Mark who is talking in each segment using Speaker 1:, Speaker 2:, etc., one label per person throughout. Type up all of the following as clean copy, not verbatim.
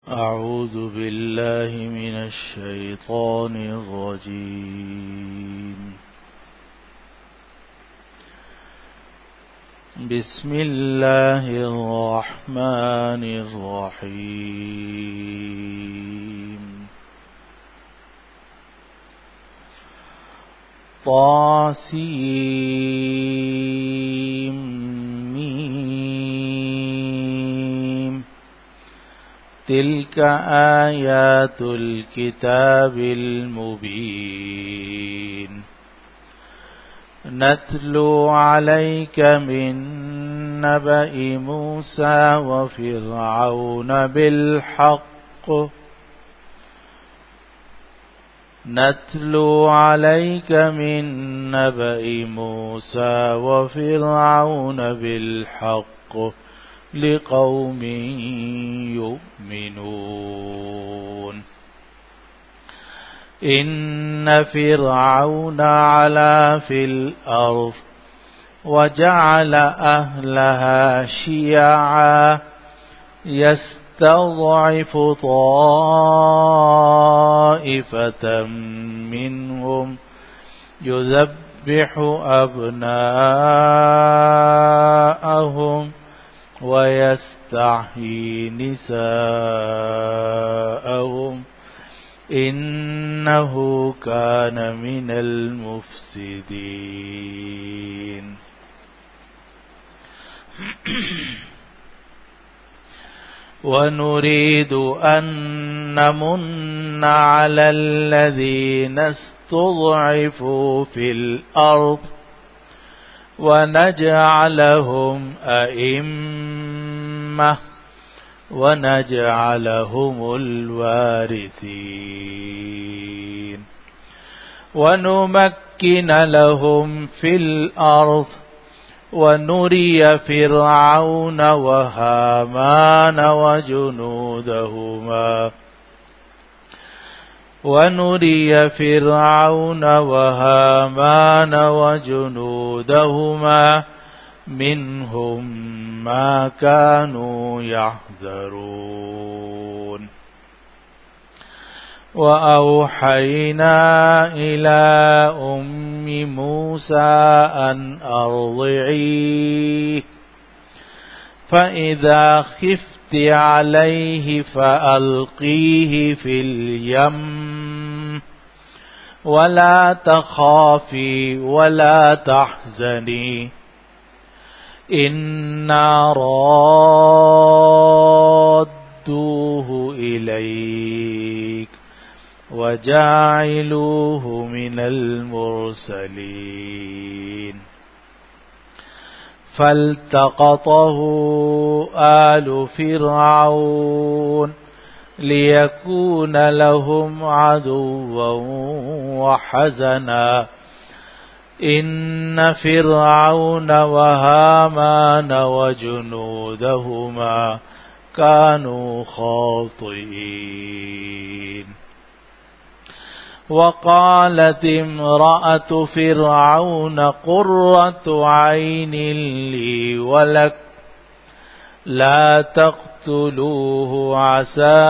Speaker 1: أعوذ بالله من الشيطان الرجيم. بسم الله الرحمن الرحيم. طاسيم تلك آيات الكتاب المبين نتلو عليك من نبأ موسى وفرعون بالحق نتلو عليك من نبأ موسى وفرعون بالحق لقوم يؤمنون. إن فرعون علا في الأرض وجعل أهلها شيعا يستضعف طائفة منهم يذبح أبناءهم ويستحيي نساءهم إنه كان من المفسدين. ونريد أن نمن على الذين استضعفوا في الأرض ونجعلهم أئمة ونجعلهم الوارثين ونمكن لهم في الأرض ونري فرعون وهامان وجنودهما منهم ما كانوا يحذرون. وأوحينا إلى أم موسى أن أرضعيه فإذا خفت عليه فألقيه في اليم ولا تخافي ولا تحزني إنا رادوه إليك وجاعلوه من المرسلين. فالتقطه آل فرعون ليكون لهم عدوا وحزنا إن فرعون وهامان وجنودهما كانوا خاطئين. وقالت امرأة فرعون قرة عين لي ولك لا تقتلوه عسى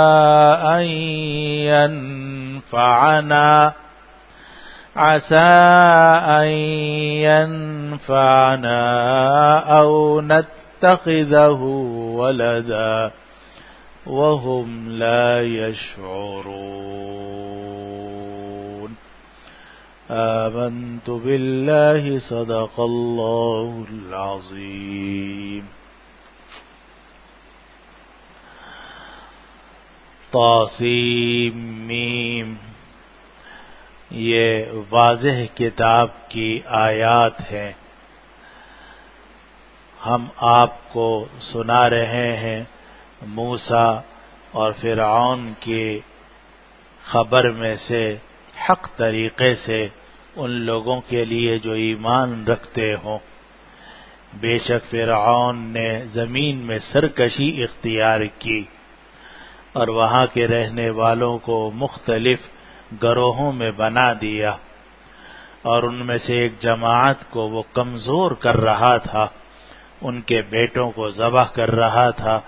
Speaker 1: أن ينفعنا أو نتخذه ولدا وهم لا يشعرون. آمنت بالله صدق الله العظيم. طاسيم ميم ये वाज़ेह किताब की आयात हैं। हम आपको सुना रहे हैं मूसा और फिरऔन की खबर में से हक तरीके से उन लोगों के लिए जो ईमान रखते हों। बेशक फिरऔन ने जमीन में सरकशी इख्तियार की और वहां के रहने वालों को मुख्तलिफ गरोहों में बना दिया और उनमें से एक जमात को वो कमजोर कर रहा था, उनके बेटों को ज़बह कर रहा था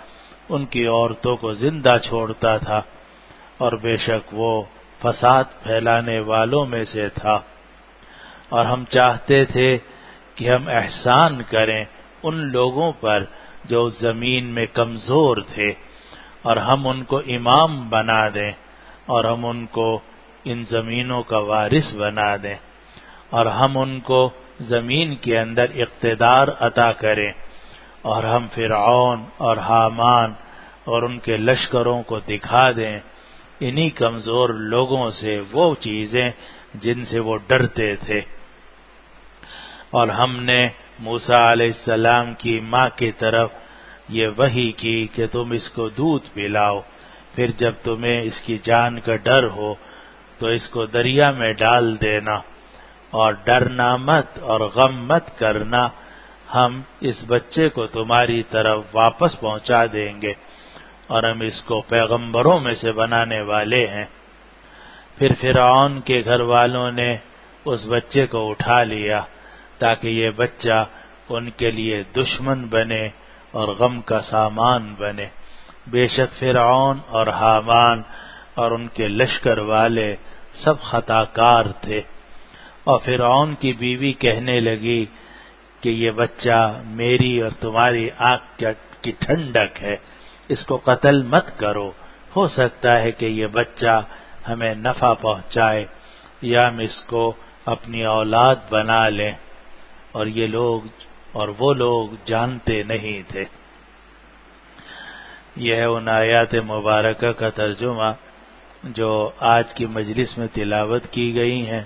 Speaker 1: ان کی عورتوں کو زندہ چھوڑتا تھا، اور بے شک وہ فساد پھیلانے والوں میں سے تھا۔ اور ہم چاہتے تھے کہ ہم احسان کریں ان لوگوں پر جو زمین میں کمزور تھے، اور ہم ان کو امام بنا دیں، اور ہم ان کو ان زمینوں کا وارث بنا دیں، اور ہم ان کو زمین کے اندر اقتدار عطا کریں، اور ہم فرعون اور حامان اور ان کے لشکروں کو دکھا دیں انہی کمزور لوگوں سے وہ چیزیں جن سے وہ ڈرتے تھے۔ اور ہم نے موسیٰ علیہ السلام کی ماں کی طرف یہ وحی کی کہ تم اس کو دودھ پلاؤ، پھر جب تمہیں اس کی جان کا ڈر ہو تو اس کو دریا میں ڈال دینا، اور ڈرنا مت اور غم مت کرنا، ہم اس بچے کو تمہاری طرف واپس پہنچا دیں گے، اور ہم اس کو پیغمبروں میں سے بنانے والے ہیں۔ پھر فرعون کے گھر والوں نے اس بچے کو اٹھا لیا تاکہ یہ بچہ ان کے لیے دشمن بنے اور غم کا سامان بنے۔ بے شک فرعون اور حامان اور ان کے لشکر والے سب خطا کار تھے۔ اور فرعون کی بیوی کہنے لگی کہ یہ بچہ میری اور تمہاری آنکھ کی ٹھنڈک ہے، اس کو قتل مت کرو، ہو سکتا ہے کہ یہ بچہ ہمیں نفع پہنچائے یا ہم اس کو اپنی اولاد بنا لیں، اور یہ لوگ اور وہ لوگ جانتے نہیں تھے۔ یہ ہے ان آیات مبارکہ کا ترجمہ جو آج کی مجلس میں تلاوت کی گئی ہیں،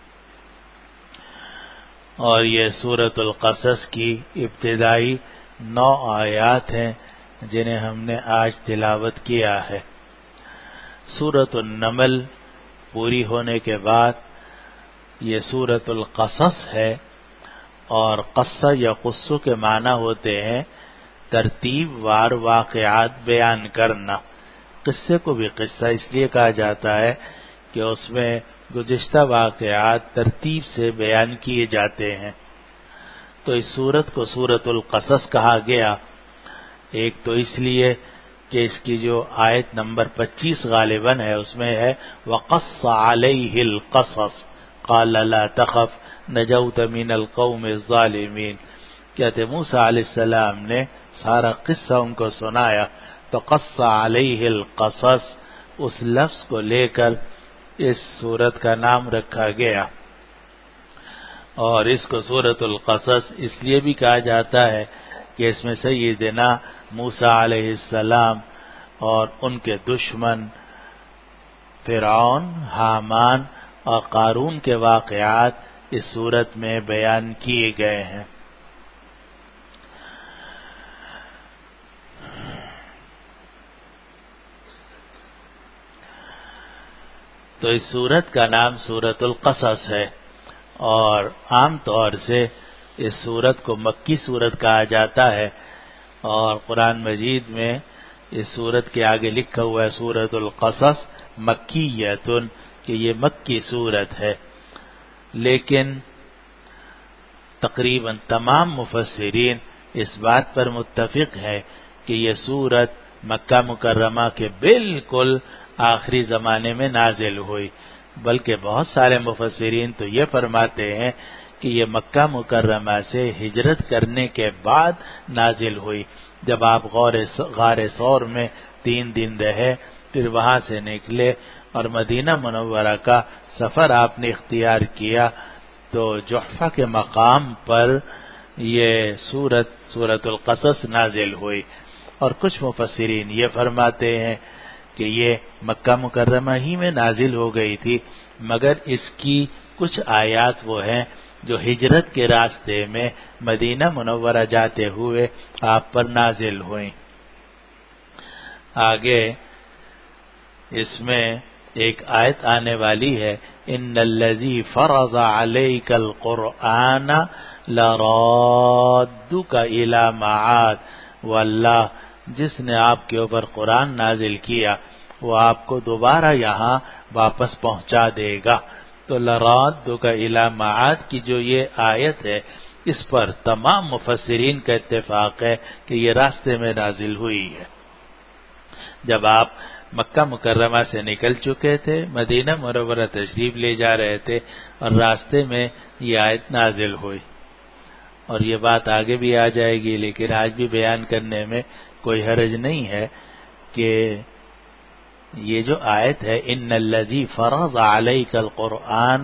Speaker 1: اور یہ سورۃ القصص کی ابتدائی 9 آیات ہیں جنہیں ہم نے آج تلاوت کیا ہے۔ سورۃ النمل پوری ہونے کے بعد یہ سورۃ القصص ہے، اور قصہ یا قصو کے معنی ہوتے ہیں ترتیب وار واقعات بیان کرنا۔ قصے کو بھی قصہ اس لیے کہا جاتا ہے کہ اس میں گزشتہ واقعات ترتیب سے بیان کیے جاتے ہیں۔ تو اس سورت کو سورۃ القصص کہا گیا، ایک تو اس لیے کہ اس کی جو آیت نمبر 25 غالباً ہے اس میں ہے وَقَصَّ عَلَيْهِ الْقَصَصِ قَالَ لَا تَخَفْ نَجَوْتَ مِنَ الْقَوْمِ الظَّالِمِينَ، کہتے موسیٰ علیہ السلام نے سارا قصہ ان کو سنایا تو قَصَّ عَلَيْهِ الْقَصَص اس لفظ کو لے کر اس سورت کا نام رکھا گیا۔ اور اس کو سورۃ القصص اس لیے بھی کہا جاتا ہے کہ اس میں سیدنا موسیٰ علیہ السلام اور ان کے دشمن فرعون، حامان اور قارون کے واقعات اس سورت میں بیان کیے گئے ہیں۔ تو اس سورت کا نام سورۃ القصص ہے، اور عام طور سے اس سورت کو مکی سورت کہا جاتا ہے، اور قرآن مجید میں اس سورت کے آگے لکھا ہوا ہے سورۃ القصص مکیۃ، کہ یہ مکی سورت ہے۔ لیکن تقریباً تمام مفسرین اس بات پر متفق ہیں کہ یہ سورت مکہ مکرمہ کے بالکل آخری زمانے میں نازل ہوئی، بلکہ بہت سارے مفسرین تو یہ فرماتے ہیں کہ یہ مکہ مکرمہ سے ہجرت کرنے کے بعد نازل ہوئی، جب آپ غار ثور میں 3 دن رہے، پھر وہاں سے نکلے اور مدینہ منورہ کا سفر آپ نے اختیار کیا، تو جحفہ کے مقام پر یہ سورۃ القصص نازل ہوئی۔ اور کچھ مفسرین یہ فرماتے ہیں کہ یہ مکہ مکرمہ ہی میں نازل ہو گئی تھی، مگر اس کی کچھ آیات وہ ہیں جو ہجرت کے راستے میں مدینہ منورہ جاتے ہوئے آپ پر نازل ہوئیں۔ آگے اس میں ایک آیت آنے والی ہے ان الذی فرض علیک القرآن لرادک الی معاد، واللہ جس نے آپ کے اوپر قرآن نازل کیا وہ آپ کو دوبارہ یہاں واپس پہنچا دے گا۔ تو لرادک الی معاد کی جو یہ آیت ہے اس پر تمام مفسرین کا اتفاق ہے کہ یہ راستے میں نازل ہوئی ہے۔ جب آپ مکہ مکرمہ سے نکل چکے تھے، مدینہ منورہ تشریف لے جا رہے تھے، اور راستے میں یہ آیت نازل ہوئی. اور یہ بات آگے بھی آ جائے گی، لیکن آج بھی بیان کرنے میں کوئی حرج نہیں ہے کہ یہ جو آیت ہے ان الذی فرض علیک القرآن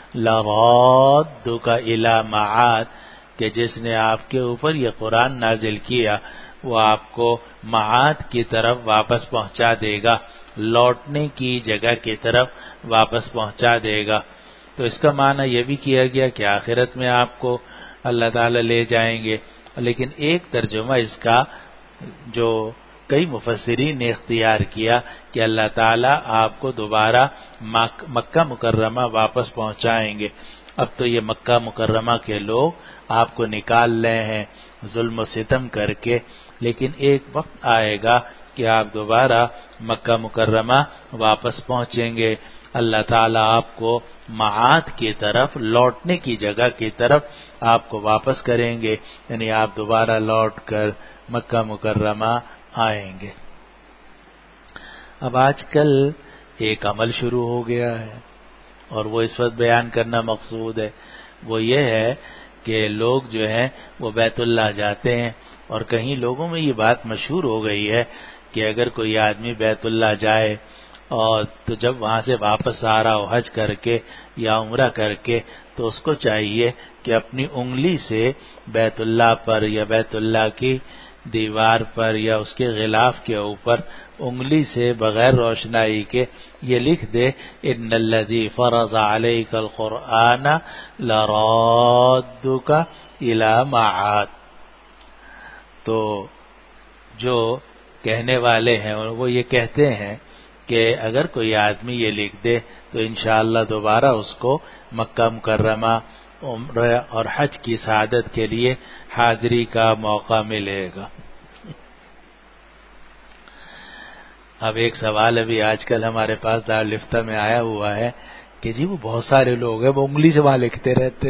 Speaker 1: لرادک الی معاد، کہ جس نے آپ کے اوپر یہ قرآن نازل کیا وہ آپ کو معاد کی طرف واپس پہنچا دے گا، لوٹنے کی جگہ کی طرف واپس پہنچا دے گا. تو اس کا معنی یہ بھی کیا گیا کہ آخرت میں آپ کو اللہ تعالی لے جائیں گے. لیکن ایک ترجمہ اس کا جو کئی مفسرین نے اختیار کیا کہ اللہ تعالیٰ آپ کو دوبارہ مکہ مکرمہ واپس پہنچائیں گے. اب تو یہ مکہ مکرمہ کے لوگ آپ کو نکال رہے ہیں ظلم و ستم کر کے، لیکن ایک وقت آئے گا کہ آپ دوبارہ مکہ مکرمہ واپس پہنچیں گے. اللہ تعالیٰ آپ کو معاد کی طرف، لوٹنے کی جگہ کی طرف آپ کو واپس کریں گے، یعنی آپ دوبارہ لوٹ کر مکہ مکرمہ آئیں گے. اب آج کل ایک عمل شروع ہو گیا ہے اور وہ اس وقت بیان کرنا مقصود ہے، وہ یہ ہے کہ لوگ جو ہیں وہ بیت اللہ جاتے ہیں، اور کہیں لوگوں میں یہ بات مشہور ہو گئی ہے کہ اگر کوئی آدمی بیت اللہ جائے اور تو جب وہاں سے واپس آ رہا ہو حج کر کے یا عمرہ کر کے، تو اس کو چاہیے کہ اپنی انگلی سے بیت اللہ پر یا بیت اللہ کی دیوار پر یا اس کے غلاف کے اوپر انگلی سے بغیر روشنائی کے یہ لکھ دے ان الذی فرض علیک القرآن لرادک الی معاد. تو جو کہنے والے ہیں وہ یہ کہتے ہیں کہ اگر کوئی آدمی یہ لکھ دے تو انشاءاللہ دوبارہ اس کو مکہ مکرمہ عمرہ اور حج کی سعادت کے لیے حاضری کا موقع ملے گا. اب ایک سوال ابھی آج کل ہمارے پاس دارالفتہ میں آیا ہوا ہے کہ جی وہ بہت سارے لوگ ہیں وہ انگلی سے وہاں لکھتے رہتے.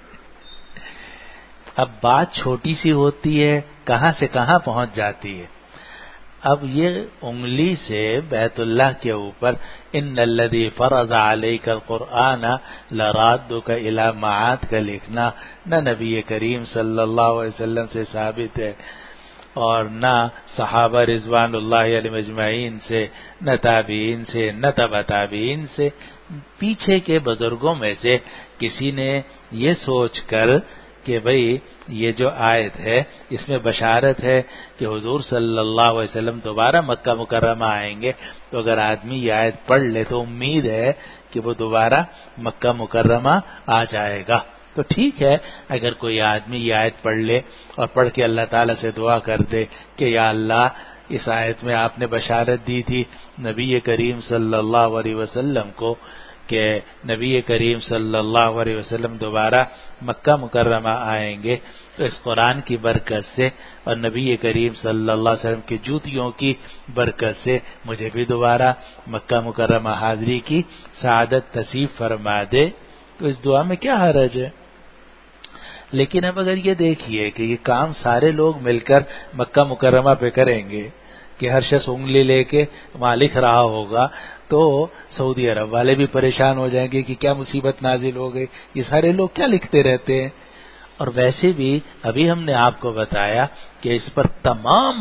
Speaker 1: اب بات چھوٹی سی ہوتی ہے کہاں سے کہاں پہنچ جاتی ہے. اب یہ انگلی سے بیت اللہ کے اوپر ان الذی فرض علیک القرآن لرادک الی معاد کا لکھنا نہ نبی کریم صلی اللہ علیہ وسلم سے ثابت ہے، اور نہ صحابہ رضوان اللہ علیہم اجمعین سے، نہ تابعین سے، نہ تبع تابعین سے. پیچھے کے بزرگوں میں سے کسی نے یہ سوچ کر کہ بھئی یہ جو آیت ہے اس میں بشارت ہے کہ حضور صلی اللہ علیہ وسلم دوبارہ مکہ مکرمہ آئیں گے، تو اگر آدمی یہ آیت پڑھ لے تو امید ہے کہ وہ دوبارہ مکہ مکرمہ آ جائے گا. تو ٹھیک ہے اگر کوئی آدمی یہ آیت پڑھ لے اور پڑھ کے اللہ تعالیٰ سے دعا کر دے کہ یا اللہ اس آیت میں آپ نے بشارت دی تھی نبی کریم صلی اللہ علیہ وسلم کو کہ نبی کریم صلی اللہ علیہ وسلم دوبارہ مکہ مکرمہ آئیں گے، تو اس قرآن کی برکت سے اور نبی کریم صلی اللہ علیہ وسلم کی جوتیوں کی برکت سے مجھے بھی دوبارہ مکہ مکرمہ حاضری کی سعادت نصیب فرما دے، تو اس دعا میں کیا حرج ہے. لیکن اب اگر یہ دیکھیے کہ یہ کام سارے لوگ مل کر مکہ مکرمہ پہ کریں گے کہ ہر شخص انگلی لے کے وہاں لکھ رہا ہوگا، تو سعودی عرب والے بھی پریشان ہو جائیں گے کہ کیا مصیبت نازل ہو گئی، یہ سارے لوگ کیا لکھتے رہتے ہیں. اور ویسے بھی ابھی ہم نے آپ کو بتایا کہ اس پر تمام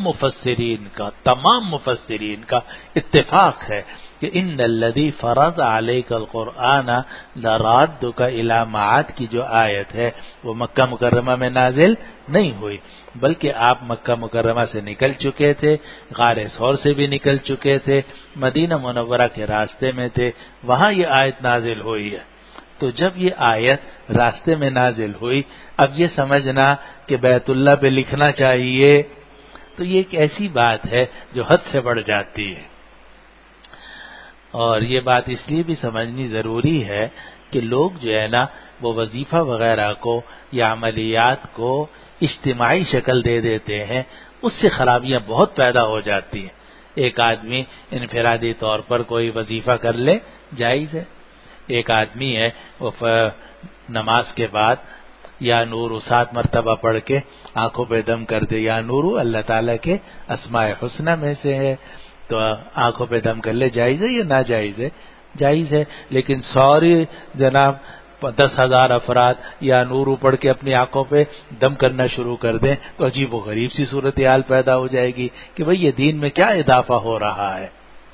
Speaker 1: مفسرین کا اتفاق ہے کہ ان الذی فرض علیک القرآن لرادک الی معاد کی جو آیت ہے وہ مکہ مکرمہ میں نازل نہیں ہوئی، بلکہ آپ مکہ مکرمہ سے نکل چکے تھے، غار ثور سے بھی نکل چکے تھے، مدینہ منورہ کے راستے میں تھے، وہاں یہ آیت نازل ہوئی ہے. تو جب یہ آیت راستے میں نازل ہوئی، اب یہ سمجھنا کہ بیت اللہ پہ لکھنا چاہیے تو یہ ایک ایسی بات ہے جو حد سے بڑھ جاتی ہے. اور یہ بات اس لیے بھی سمجھنی ضروری ہے کہ لوگ جو ہے نا وہ وظیفہ وغیرہ کو یا عملیات کو اجتماعی شکل دے دیتے ہیں، اس سے خرابیاں بہت پیدا ہو جاتی ہیں. ایک آدمی انفرادی طور پر کوئی وظیفہ کر لے جائز ہے. ایک آدمی ہے وہ نماز کے بعد یا نور 7 مرتبہ پڑھ کے آنکھوں پہ دم کر دے، یا نور اللہ تعالیٰ کے اسماء حسنہ میں سے ہے. تو آنکھوں پہ دم کر لے، جائز ہے یا ناجائز ہے؟ جائز ہے، لیکن سوری جناب 10,000 افراد یا نور پڑھ کے اپنی آنکھوں پہ دم کرنا شروع کر دیں تو عجیب و غریب سی صورتحال پیدا ہو جائے گی کہ بھئی یہ دین میں کیا اضافہ ہو رہا ہے۔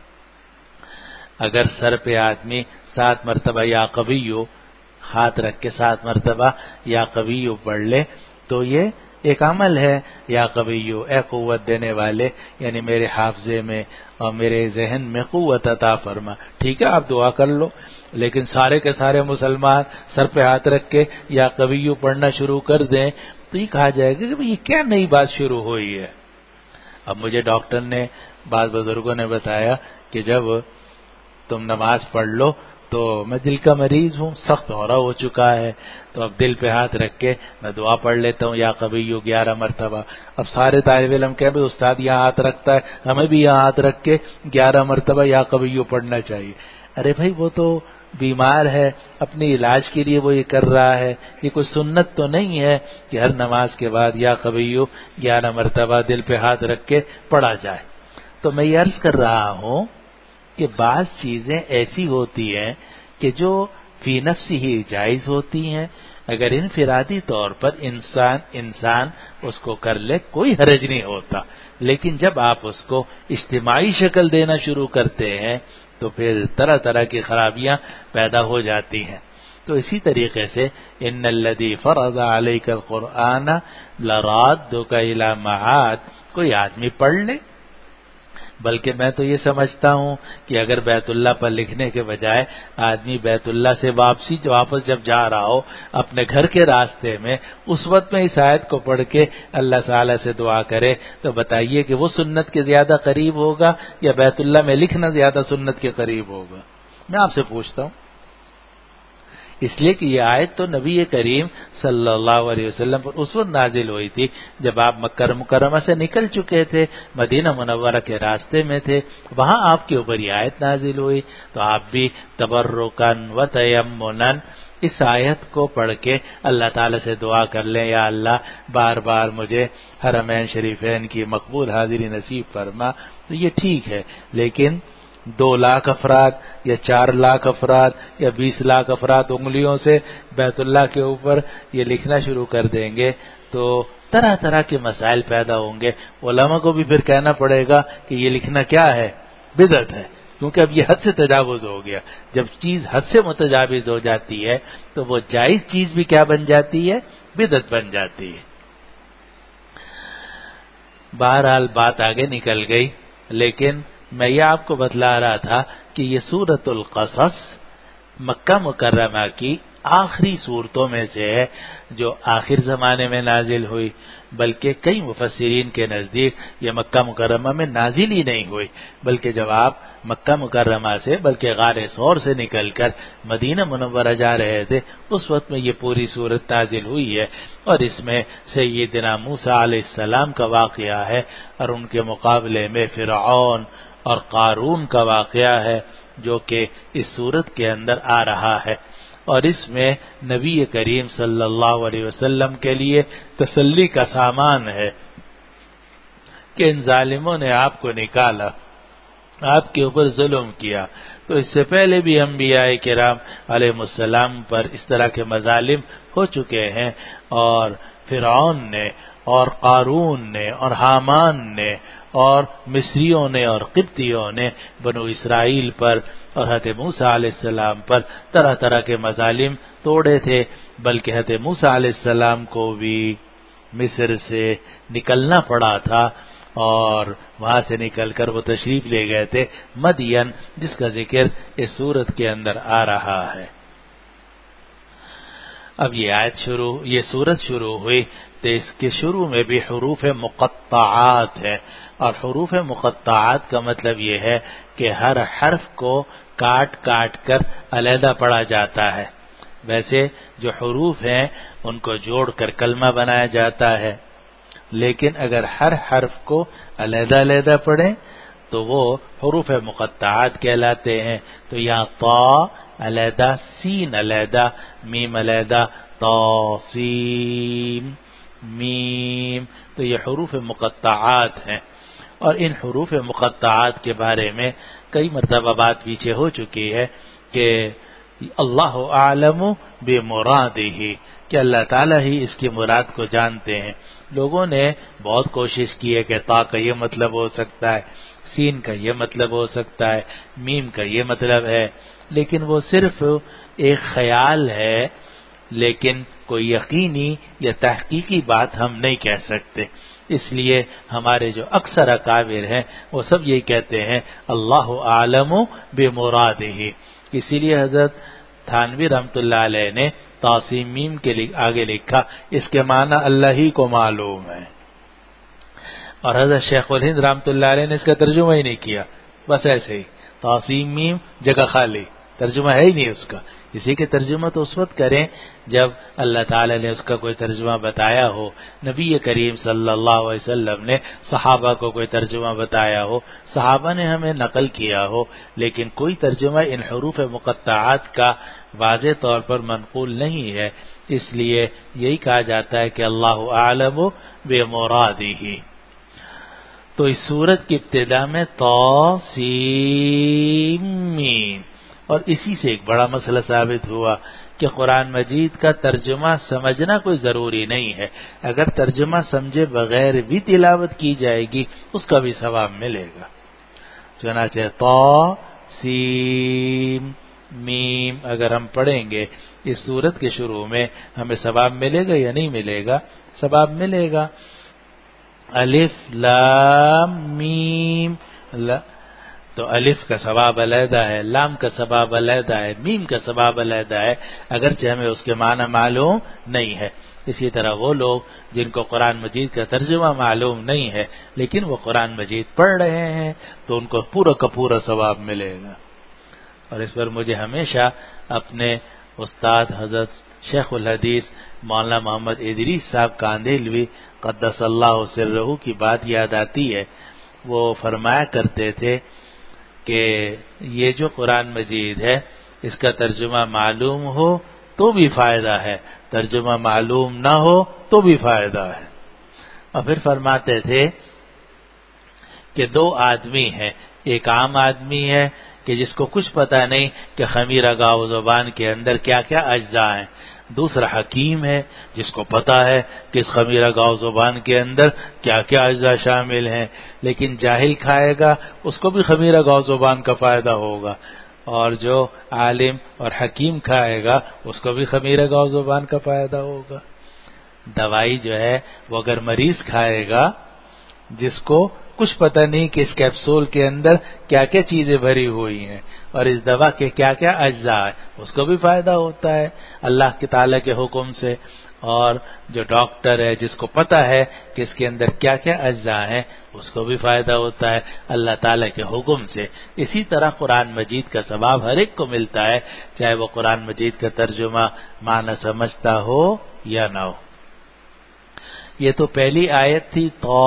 Speaker 1: اگر سر پہ آدمی 7 مرتبہ یا قویو ہاتھ رکھ کے 7 مرتبہ یا قویو پڑھ لے تو یہ ایک عمل ہے، یا قویو اے قوت دینے والے، یعنی میرے حافظے میں اور میرے ذہن میں قوت عطا فرما۔ ٹھیک ہے، آپ دعا کر لو، لیکن سارے کے سارے مسلمان سر پہ ہاتھ رکھ کے یا قویو پڑھنا شروع کر دیں تو یہ کہا جائے گا کہ یہ کیا نئی بات شروع ہوئی ہے۔ اب مجھے ڈاکٹر نے، بعض بزرگوں نے بتایا کہ جب تم نماز پڑھ لو تو میں دل کا مریض ہوں، سخت دورہ ہو چکا ہے، تو اب دل پہ ہاتھ رکھ کے میں دعا پڑھ لیتا ہوں یا قویو 11 مرتبہ۔ اب سارے طالب علم کہے بھئی استاد یہاں ہاتھ رکھتا ہے، ہمیں بھی یہاں ہاتھ رکھ کے 11 مرتبہ یا قویو پڑھنا چاہیے۔ ارے بھائی وہ تو بیمار ہے، اپنے علاج کے لیے وہ یہ کر رہا ہے، یہ کوئی سنت تو نہیں ہے کہ ہر نماز کے بعد یا قویو 11 مرتبہ دل پہ ہاتھ رکھ کے پڑھا جائے۔ تو میں یہ عرض کر رہا ہوں کہ بعض چیزیں ایسی ہوتی ہیں کہ جو فی نفسی ہی جائز ہوتی ہیں، اگر انفرادی طور پر انسان اس کو کر لے کوئی حرج نہیں ہوتا، لیکن جب آپ اس کو اجتماعی شکل دینا شروع کرتے ہیں تو پھر طرح طرح کی خرابیاں پیدا ہو جاتی ہیں۔ تو اسی طریقے سے ان الذی فرض علیک القرآن لرادک الی معاد، کوئی آدمی پڑھ لے، بلکہ میں تو یہ سمجھتا ہوں کہ اگر بیت اللہ پر لکھنے کے بجائے آدمی بیت اللہ سے واپس جب جا رہا ہو اپنے گھر کے راستے میں، اس وقت میں اس آیت کو پڑھ کے اللہ تعالی سے دعا کرے تو بتائیے کہ وہ سنت کے زیادہ قریب ہوگا یا بیت اللہ میں لکھنا زیادہ سنت کے قریب ہوگا؟ میں آپ سے پوچھتا ہوں، اس لیے کہ یہ آیت تو نبی کریم صلی اللہ علیہ وسلم پر اس وقت نازل ہوئی تھی جب آپ مکہ مکرمہ سے نکل چکے تھے، مدینہ منورہ کے راستے میں تھے، وہاں آپ کے اوپر یہ آیت نازل ہوئی، تو آپ بھی تبرکن و تیمنا اس آیت کو پڑھ کے اللہ تعالی سے دعا کر لیں، یا اللہ بار بار مجھے حرمین شریفین کی مقبول حاضری نصیب فرما، تو یہ ٹھیک ہے۔ لیکن 2 لاکھ افراد یا 4 لاکھ افراد یا 20 لاکھ افراد انگلیوں سے بیت اللہ کے اوپر یہ لکھنا شروع کر دیں گے تو طرح طرح کے مسائل پیدا ہوں گے۔ علماء کو بھی پھر کہنا پڑے گا کہ یہ لکھنا کیا ہے؟ بدعت ہے، کیونکہ اب یہ حد سے تجاوز ہو گیا۔ جب چیز حد سے متجاوز ہو جاتی ہے تو وہ جائز چیز بھی کیا بن جاتی ہے؟ بدعت بن جاتی ہے۔ بہرحال بات آگے نکل گئی، لیکن میں یہ آپ کو بتلا رہا تھا کہ یہ سورۃ القصص مکہ مکرمہ کی آخری صورتوں میں سے ہے جو آخر زمانے میں نازل ہوئی، بلکہ کئی مفسرین کے نزدیک یہ مکہ مکرمہ میں نازل ہی نہیں ہوئی، بلکہ جب آپ مکہ مکرمہ سے بلکہ غار ثور سے نکل کر مدینہ منورہ جا رہے تھے اس وقت میں یہ پوری صورت نازل ہوئی ہے، اور اس میں سیدنا موسیٰ علیہ السلام کا واقعہ ہے اور ان کے مقابلے میں فرعون اور قارون کا واقعہ ہے جو کہ اس صورت کے اندر آ رہا ہے، اور اس میں نبی کریم صلی اللہ علیہ وسلم کے لیے تسلی کا سامان ہے کہ ان ظالموں نے آپ کو نکالا، آپ کے اوپر ظلم کیا، تو اس سے پہلے بھی انبیاء کرام علیہ السلام پر اس طرح کے مظالم ہو چکے ہیں، اور فرعون نے اور قارون نے اور حامان نے اور مصریوں نے اور قبطیوں نے بنو اسرائیل پر اور حضرت موسیٰ علیہ السلام پر طرح طرح کے مظالم توڑے تھے، بلکہ حضرت موسیٰ علیہ السلام کو بھی مصر سے نکلنا پڑا تھا، اور وہاں سے نکل کر وہ تشریف لے گئے تھے مدین، جس کا ذکر اس سورت کے اندر آ رہا ہے۔ اب یہ سورت شروع ہوئی تو اس کے شروع میں بھی حروف مقطعات ہے، اور حروف مقطعات کا مطلب یہ ہے کہ ہر حرف کو کاٹ کاٹ کر علیحدہ پڑھا جاتا ہے۔ ویسے جو حروف ہیں ان کو جوڑ کر کلمہ بنایا جاتا ہے، لیکن اگر ہر حرف کو علیحدہ علیحدہ پڑھیں تو وہ حروف مقطعات کہلاتے ہیں۔ تو یہاں طا علیحدہ، سین علیحدہ، میم علیحدہ، طا سین میم، تو یہ حروف مقطعات ہیں، اور ان حروف مقطعات کے بارے میں کئی مرتبہ بات پیچھے ہو چکی ہے کہ اللہ اعلم بمرادہ، کہ اللہ تعالیٰ ہی اس کی مراد کو جانتے ہیں۔ لوگوں نے بہت کوشش کی ہے کہ تا کا یہ مطلب ہو سکتا ہے، سین کا یہ مطلب ہو سکتا ہے، میم کا یہ مطلب ہے، لیکن وہ صرف ایک خیال ہے، لیکن کوئی یقینی یا تحقیقی بات ہم نہیں کہہ سکتے۔ اس لیے ہمارے جو اکثر اکابر ہیں وہ سب یہی کہتے ہیں اللہ اعلم بمرادہ۔ اسی لیے حضرت تھانوی رحمۃ اللہ علیہ نے تاسیم میم کے آگے لکھا اس کے معنی اللہ ہی کو معلوم ہے، اور حضرت شیخ الہند رحمۃ اللہ علیہ نے اس کا ترجمہ ہی نہیں کیا، بس ایسے ہی تاسیم میم جگہ خالی، ترجمہ ہے ہی نہیں اس کا۔ اسی کے ترجمہ تو اس وقت کریں جب اللہ تعالی نے اس کا کوئی ترجمہ بتایا ہو، نبی کریم صلی اللہ علیہ وسلم نے صحابہ کو کوئی ترجمہ بتایا ہو، صحابہ نے ہمیں نقل کیا ہو، لیکن کوئی ترجمہ ان حروف مقطعات کا واضح طور پر منقول نہیں ہے، اس لیے یہی کہا جاتا ہے کہ اللہ اعلم بمرادہ۔ تو اس سورت کی ابتدا میں طاسیم میم، اور اسی سے ایک بڑا مسئلہ ثابت ہوا کہ قرآن مجید کا ترجمہ سمجھنا کوئی ضروری نہیں ہے، اگر ترجمہ سمجھے بغیر بھی تلاوت کی جائے گی اس کا بھی ثواب ملے گا۔ چنانچہ طاسیم میم اگر ہم پڑھیں گے اس سورت کے شروع میں ہمیں ثواب ملے گا یا نہیں ملے گا؟ ثواب ملے گا۔ الف لام میم، تو الف کا ثواب علیحدہ ہے، لام کا ثواب علیحدہ ہے، میم کا ثواب علیحدہ ہے، اگرچہ ہمیں اس کے معنی معلوم نہیں ہے۔ اسی طرح وہ لوگ جن کو قرآن مجید کا ترجمہ معلوم نہیں ہے لیکن وہ قرآن مجید پڑھ رہے ہیں تو ان کو پورا کا پورا ثواب ملے گا۔ اور اس پر مجھے ہمیشہ اپنے استاد حضرت شیخ الحدیث مولانا محمد ادریس صاحب کاندھلوی قدس اللہ سرہ کی بات یاد آتی ہے۔ وہ فرمایا کرتے تھے کہ یہ جو قرآن مجید ہے اس کا ترجمہ معلوم ہو تو بھی فائدہ ہے، ترجمہ معلوم نہ ہو تو بھی فائدہ ہے۔ اور پھر فرماتے تھے کہ دو آدمی ہیں، ایک عام آدمی ہے کہ جس کو کچھ پتہ نہیں کہ خمیرہ گاہ و زبان کے اندر کیا کیا اجزاء ہیں، دوسرا حکیم ہے جس کو پتا ہے کہ اس خمیرہ گاہ زبان کے اندر کیا کیا اجزاء شامل ہیں، لیکن جاہل کھائے گا اس کو بھی خمیرہ گاہ زبان کا فائدہ ہوگا، اور جو عالم اور حکیم کھائے گا اس کو بھی خمیرہ گاہ زبان کا فائدہ ہوگا۔ دوائی جو ہے وہ اگر مریض کھائے گا جس کو کچھ پتہ نہیں کہ اس کیپسول کے اندر کیا کیا چیزیں بھری ہوئی ہیں اور اس دوا کے کیا کیا اجزاء ہیں، اس کو بھی فائدہ ہوتا ہے اللہ کے تعالیٰ کے حکم سے، اور جو ڈاکٹر ہے جس کو پتہ ہے کہ اس کے اندر کیا کیا اجزاء ہیں اس کو بھی فائدہ ہوتا ہے اللہ تعالیٰ کے حکم سے۔ اسی طرح قرآن مجید کا ثواب ہر ایک کو ملتا ہے، چاہے وہ قرآن مجید کا ترجمہ معنی سمجھتا ہو یا نہ ہو۔ یہ تو پہلی آیت تھی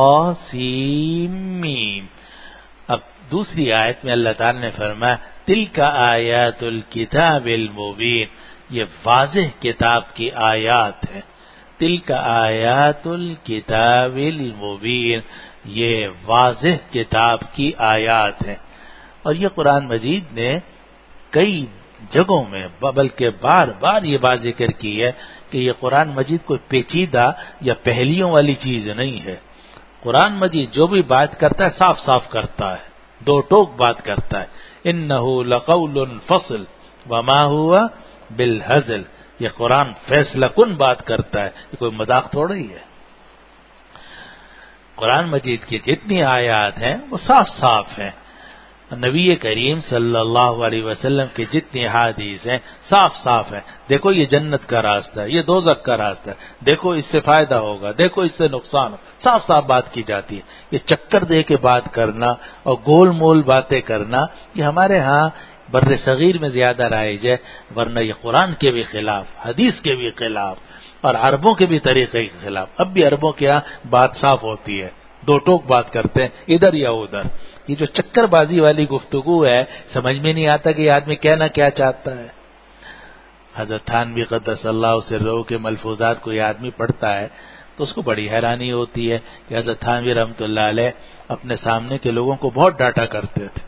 Speaker 1: طاسیم میم۔ اب دوسری آیت میں اللہ تعالی نے فرمایا تلک آیات الکتاب المبین، یہ واضح کتاب کی آیات ہے۔ تلک آیات الکتاب المبین، یہ واضح کتاب کی آیات ہے۔ اور یہ قرآن مجید نے کئی جگہوں میں بلکہ بار بار یہ بات ذکر کی ہے کہ یہ قرآن مجید کوئی پیچیدہ یا پہلیوں والی چیز نہیں ہے۔ قرآن مجید جو بھی بات کرتا ہے صاف صاف کرتا ہے، دو ٹوک بات کرتا ہے۔ انہ لقول فصل وما ہوا بالہزل، یہ قرآن فیصلہ کن بات کرتا ہے، یہ کوئی مذاق تھوڑا ہی ہے۔ قرآن مجید کی جتنی آیات ہیں وہ صاف صاف ہیں، نبی کریم صلی اللہ علیہ وسلم کی جتنی حدیث ہیں صاف صاف ہیں۔ دیکھو یہ جنت کا راستہ ہے، یہ دوزخ کا راستہ ہے، دیکھو اس سے فائدہ ہوگا، دیکھو اس سے نقصان ہو، صاف صاف بات کی جاتی ہے۔ یہ چکر دے کے بات کرنا اور گول مول باتیں کرنا یہ ہمارے ہاں بر صغیر میں زیادہ رائج ہے، ورنہ یہ قرآن کے بھی خلاف، حدیث کے بھی خلاف اور عربوں کے بھی طریقے کے خلاف۔ اب بھی عربوں کے ہاں بات صاف ہوتی ہے، دو ٹوک بات کرتے ہیں ادھر یا ادھر۔ یہ جو چکر بازی والی گفتگو ہے سمجھ میں نہیں آتا کہ یہ آدمی کہنا کیا چاہتا ہے۔ حضرت تھانوی قدس اللہ سرہ کے ملفوظات کو یہ آدمی پڑھتا ہے تو اس کو بڑی حیرانی ہوتی ہے کہ حضرت تھانوی رحمۃ اللہ علیہ اپنے سامنے کے لوگوں کو بہت ڈانٹا کرتے تھے،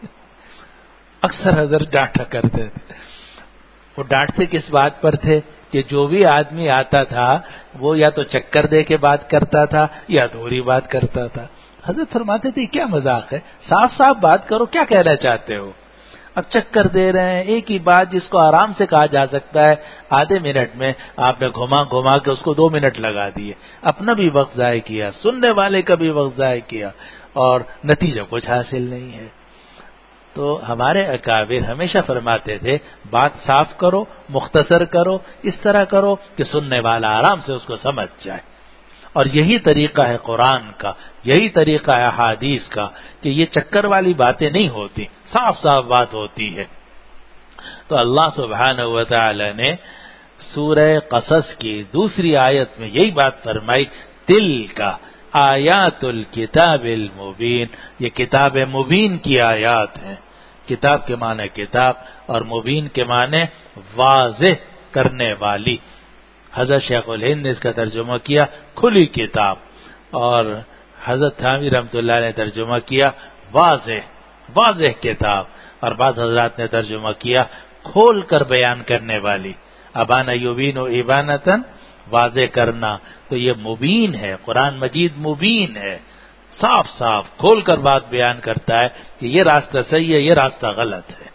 Speaker 1: اکثر حضرت ڈانٹا کرتے تھے۔ وہ ڈانٹتے کس بات پر تھے کہ جو بھی آدمی آتا تھا وہ یا تو چکر دے کے بات کرتا تھا یا ادھوری بات کرتا تھا۔ حضرت فرماتے تھے کیا مذاق ہے، صاف صاف بات کرو، کیا کہنا چاہتے ہو؟ اب چکر دے رہے ہیں، ایک ہی بات جس کو آرام سے کہا جا سکتا ہے آدھے منٹ میں آپ نے گھما کے اس کو 2 منٹ لگا دیے، اپنا بھی وقت ضائع کیا، سننے والے کا بھی وقت ضائع کیا، اور نتیجہ کچھ حاصل نہیں ہے۔ تو ہمارے اکابر ہمیشہ فرماتے تھے بات صاف کرو، مختصر کرو، اس طرح کرو کہ سننے والا آرام سے اس کو سمجھ جائے۔ اور یہی طریقہ ہے قرآن کا، یہی طریقہ ہے احادیث کا کہ یہ چکر والی باتیں نہیں ہوتی، صاف صاف بات ہوتی ہے۔ تو اللہ سبحانہ و تعالی نے سورہ قصص کی دوسری آیت میں یہی بات فرمائی، تلک آیات الکتاب المبین، یہ کتاب مبین کی آیات ہیں۔ کتاب کے معنی کتاب اور مبین کے معنی واضح کرنے والی۔ حضرت شیخ الہند نے اس کا ترجمہ کیا کھلی کتاب، اور حضرت تھانوی رحمۃ اللہ نے ترجمہ کیا واضح کتاب، اور بعض حضرات نے ترجمہ کیا کھول کر بیان کرنے والی، ابانا یبین و ابانتن، واضح کرنا۔ تو یہ مبین ہے، قرآن مجید مبین ہے، صاف صاف کھول کر بات بیان کرتا ہے کہ یہ راستہ صحیح ہے، یہ راستہ غلط ہے۔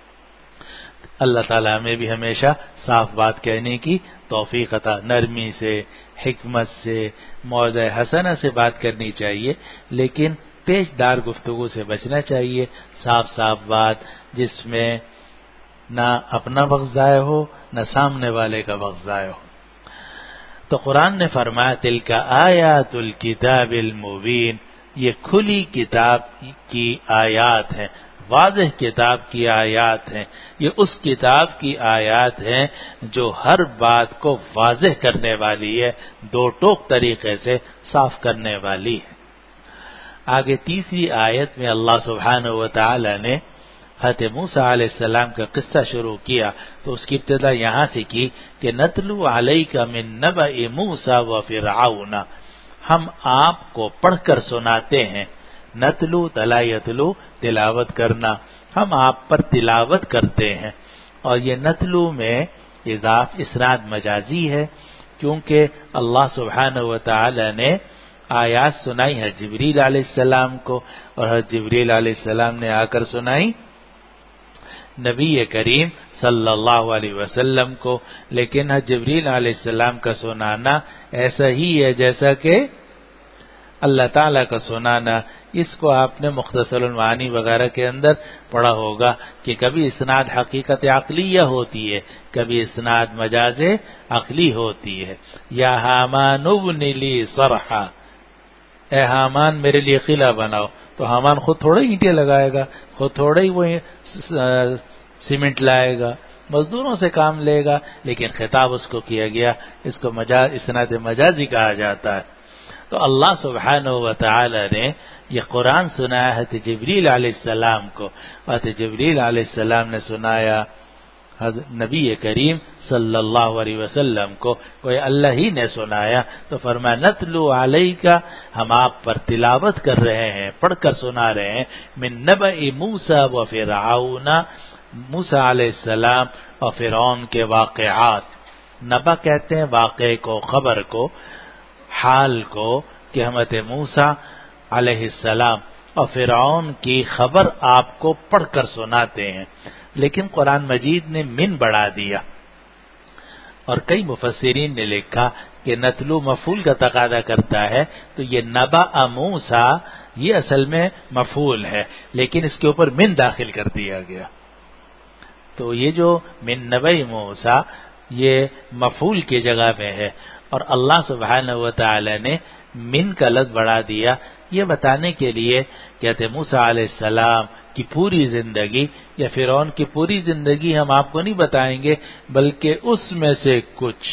Speaker 1: اللہ تعالیٰ ہمیں بھی ہمیشہ صاف بات کہنے کی توفیق عطا، نرمی سے، حکمت سے، موعظہ حسنہ سے بات کرنی چاہیے، لیکن پیش دار گفتگو سے بچنا چاہیے، صاف صاف بات جس میں نہ اپنا وقت ضائع ہو نہ سامنے والے کا وقت ضائع ہو۔ تو قرآن نے فرمایا تلک آیات الکتاب المبین، یہ کھلی کتاب کی آیات ہیں، واضح کتاب کی آیات ہیں، یہ اس کتاب کی آیات ہیں جو ہر بات کو واضح کرنے والی ہے، 2 ٹوک طریقے سے صاف کرنے والی ہے۔ آگے تیسری آیت میں اللہ سبحانہ و تعالی نے حضرت موسیٰ علیہ السلام کا قصہ شروع کیا، تو اس کی ابتدا یہاں سے کی کہ نتلو علیک من نبأ موسیٰ و فرعون، ہم آپ کو پڑھ کر سناتے ہیں، نتلو تلا یتلو تلاوت کرنا، ہم آپ پر تلاوت کرتے ہیں۔ اور یہ نتلو میں اسناد مجازی ہے، کیونکہ اللہ سبحانہ و تعالی نے آیات سنائی ہے جبریل علیہ السلام کو، اور حضرت جبریل علیہ السلام نے آ کر سنائی نبی کریم صلی اللہ علیہ وسلم کو، لیکن حضرت جبریل علیہ السلام کا سنانا ایسا ہی ہے جیسا کہ اللہ تعالیٰ کا سنانا۔ اس کو آپ نے مختصر المعانی وغیرہ کے اندر پڑھا ہوگا کہ کبھی اسناد حقیقت عقلیہ ہوتی ہے، کبھی اسناد مجاز عقلی ہوتی ہے۔ یا حامان ابن لی صرحا، اے حامان میرے لیے قلعہ بناؤ، تو حامان خود تھوڑا ہی اینٹیں لگائے گا، خود تھوڑا ہی وہ سیمنٹ لائے گا، مزدوروں سے کام لے گا، لیکن خطاب اس کو کیا گیا، اس کو اسناد مجازی کہا جاتا ہے۔ تو اللہ سبحانہ و تعالی نے یہ قرآن سنایا ہے جبریل علیہ السلام کو، اور جبریل علیہ السلام نے سنایا نبی کریم صلی اللہ علیہ وسلم کو، کوئی اللہ ہی نے سنایا۔ تو فرمایا نتلو علیک، ہم آپ پر تلاوت کر رہے ہیں، پڑھ کر سنا رہے ہیں، من نبأ موسیٰ و فرعون، موسیٰ علیہ السلام اور فرعون کے واقعات۔ نبأ کہتے ہیں واقعے کو، خبر کو، حال کو، کہ حضرت موسیٰ علیہ السلام اور فرعون کی خبر آپ کو پڑھ کر سناتے ہیں، لیکن قرآن مجید نے من بڑھا دیا، اور کئی مفسرین نے لکھا کہ نتلو مفعول کا تقاضا کرتا ہے، تو یہ نبأ موسیٰ یہ اصل میں مفعول ہے، لیکن اس کے اوپر من داخل کر دیا گیا، تو یہ جو من نبأ موسیٰ یہ مفعول کی جگہ میں ہے، اور اللہ سبحانہ و تعالی نے من کا لفظ بڑھا دیا یہ بتانے کے لیے کہ حضرت موسیٰ علیہ السلام کی پوری زندگی یا فرعون کی پوری زندگی ہم آپ کو نہیں بتائیں گے، بلکہ اس میں سے کچھ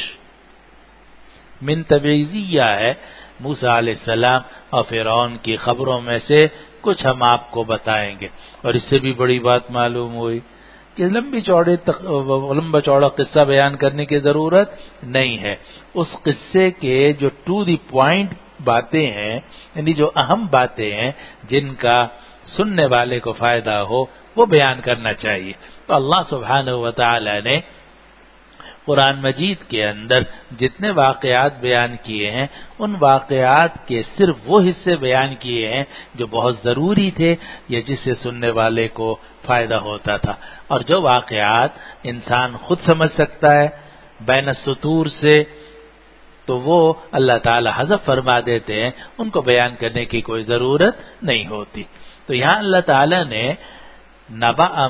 Speaker 1: من تبعیضیہ ہے، موسیٰ علیہ السلام اور فرعون کی خبروں میں سے کچھ ہم آپ کو بتائیں گے۔ اور اس سے بھی بڑی بات معلوم ہوئی کہ لمبا چوڑا قصہ بیان کرنے کی ضرورت نہیں ہے. اس قصے کے جو ٹو دی پوائنٹ باتیں ہیں، یعنی جو اہم باتیں ہیں جن کا سننے والے کو فائدہ ہو، وہ بیان کرنا چاہیے. تو اللہ سبحانہ و تعالی نے قرآن مجید کے اندر جتنے واقعات بیان کیے ہیں، ان واقعات کے صرف وہ حصے بیان کیے ہیں جو بہت ضروری تھے یا جس سے سننے والے کو فائدہ ہوتا تھا، اور جو واقعات انسان خود سمجھ سکتا ہے بین السطور سے، تو وہ اللہ تعالی حذف فرما دیتے ہیں، ان کو بیان کرنے کی کوئی ضرورت نہیں ہوتی. تو یہاں اللہ تعالی نے نبأ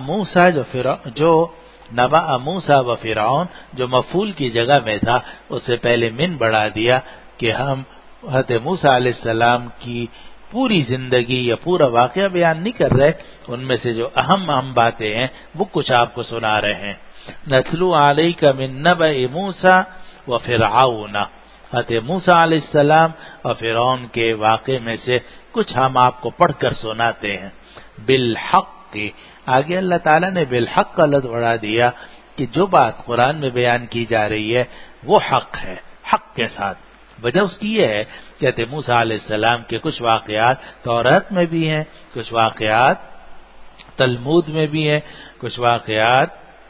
Speaker 1: موسیٰ و فرعون جو مفعول کی جگہ میں تھا، اس سے پہلے من بڑھا دیا کہ ہم حضرت موسیٰ علیہ السلام کی پوری زندگی یا پورا واقعہ بیان نہیں کر رہے، ان میں سے جو اہم باتیں ہیں وہ کچھ آپ کو سنا رہے ہیں. نتلو علیک من نبأ موسیٰ و فرعون، حضرت موسیٰ علیہ السلام اور فرعون کے واقعے میں سے کچھ ہم آپ کو پڑھ کر سناتے ہیں. بالحق، آگے اللہ تعالیٰ نے بالحق کا لفظ بڑھا دیا کہ جو بات قرآن میں بیان کی جا رہی ہے وہ حق ہے، حق کے ساتھ. وجہ اس کی یہ ہے کہ حضرت موسیٰ علیہ السلام کے کچھ واقعات تورات میں بھی ہیں، کچھ واقعات تلمود میں بھی ہیں، کچھ واقعات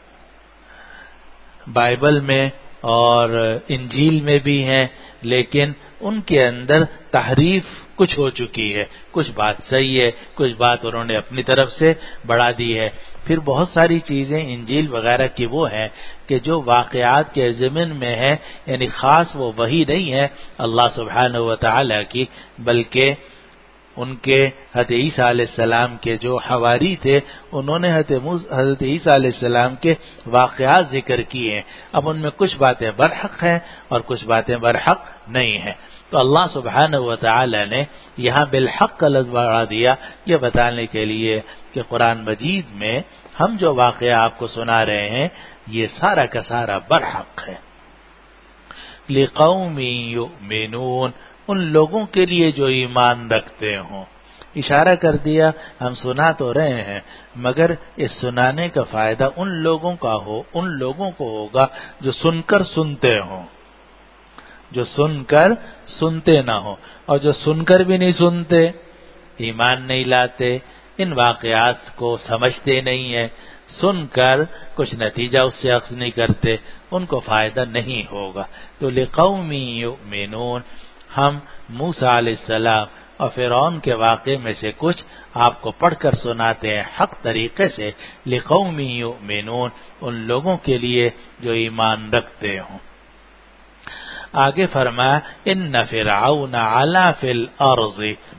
Speaker 1: بائبل میں اور انجیل میں بھی ہیں، لیکن ان کے اندر تحریف کچھ ہو چکی ہے، کچھ بات صحیح ہے، کچھ بات انہوں نے اپنی طرف سے بڑھا دی ہے. پھر بہت ساری چیزیں انجیل وغیرہ کی وہ ہیں کہ جو واقعات کے ضمن میں ہے، یعنی خاص وہ وحی نہیں ہے اللہ سبحانہ و تعالی کی، بلکہ ان کے حضرت عیسیٰ علیہ السلام کے جو حواری تھے، انہوں نے حضرت عیسیٰ علیہ السلام کے واقعات ذکر کیے ہیں. اب ان میں کچھ باتیں برحق ہیں اور کچھ باتیں برحق نہیں ہیں. تو اللہ سبحانہ و تعالی نے یہاں بالحق کا لفظ بڑھا دیا، یہ بتانے کے لیے کہ قرآن مجید میں ہم جو واقعہ آپ کو سنا رہے ہیں یہ سارا کا سارا برحق ہے. لِقَوْمٍ يُؤْمِنُونَ، ان لوگوں کے لیے جو ایمان رکھتے ہوں. اشارہ کر دیا ہم سنا تو رہے ہیں، مگر اس سنانے کا فائدہ ان لوگوں کو ہوگا جو سن کر سنتے ہوں، جو سن کر سنتے نہ ہوں، اور جو سن کر بھی نہیں سنتے، ایمان نہیں لاتے، ان واقعات کو سمجھتے نہیں ہیں، سن کر کچھ نتیجہ اس سے اخذ نہیں کرتے، ان کو فائدہ نہیں ہوگا. تو لِقَوْمٍ يُؤْمِنُونَ، ہم موسیٰ علیہ السلام اور فرعون کے واقعے میں سے کچھ آپ کو پڑھ کر سناتے ہیں حق طریقے سے. لِقَوْمٍ يُؤْمِنُونَ، ان لوگوں کے لیے جو ایمان رکھتے ہوں. آگے فرمایا ان فرعون علا فی الارض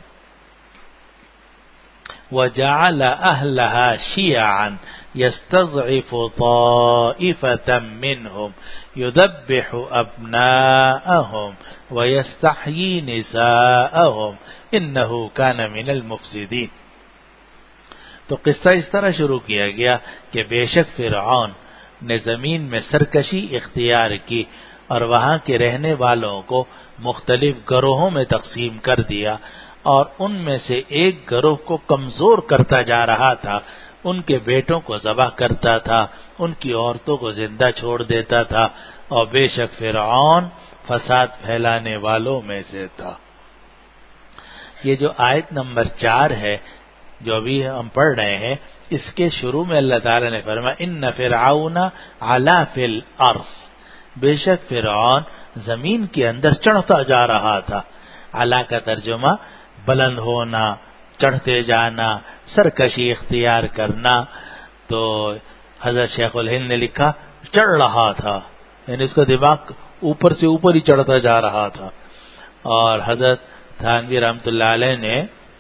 Speaker 1: وجعل اہلها شیعا یستضعف طائفة منهم یذبح ابناءهم ویستحیی نساءهم انه کان من المفسدین. تو قصہ اس طرح شروع کیا گیا کہ بے شک فرعون نے زمین میں سرکشی اختیار کی اور وہاں کے رہنے والوں کو مختلف گروہوں میں تقسیم کر دیا، اور ان میں سے ایک گروہ کو کمزور کرتا جا رہا تھا، ان کے بیٹوں کو ذبح کرتا تھا، ان کی عورتوں کو زندہ چھوڑ دیتا تھا، اور بے شک فرعون فساد پھیلانے والوں میں سے تھا. یہ جو آیت نمبر 4 ہے جو ابھی ہم پڑھ رہے ہیں، اس کے شروع میں اللہ تعالی نے فرمایا ان فرعون علا فی الارض، بے شک فرعون زمین کے اندر چڑھتا جا رہا تھا. علا کا ترجمہ بلند ہونا، چڑھتے جانا، سرکشی اختیار کرنا. تو حضرت شیخ الہند نے لکھا چڑھ رہا تھا، یعنی اس کا دماغ اوپر سے اوپر ہی چڑھتا جا رہا تھا. اور حضرت تھانوی رحمۃ اللہ علیہ نے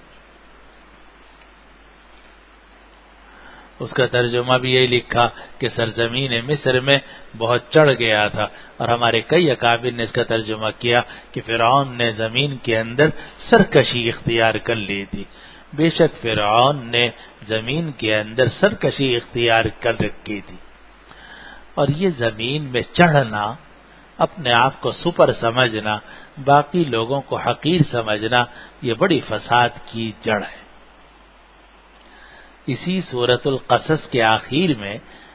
Speaker 1: اس کا ترجمہ بھی یہی لکھا کہ سرزمین مصر میں بہت چڑھ گیا تھا. اور ہمارے کئی اکابر نے اس کا ترجمہ کیا کہ فرعون نے زمین کے اندر سرکشی اختیار کر لی تھی. بے شک فرعون نے زمین کے اندر سرکشی اختیار کر رکھی تھی. اور یہ زمین میں چڑھنا، اپنے آپ کو سپر سمجھنا، باقی لوگوں کو حقیر سمجھنا، یہ بڑی فساد کی جڑ ہے. اسی سورۃ القصص کے آخر میں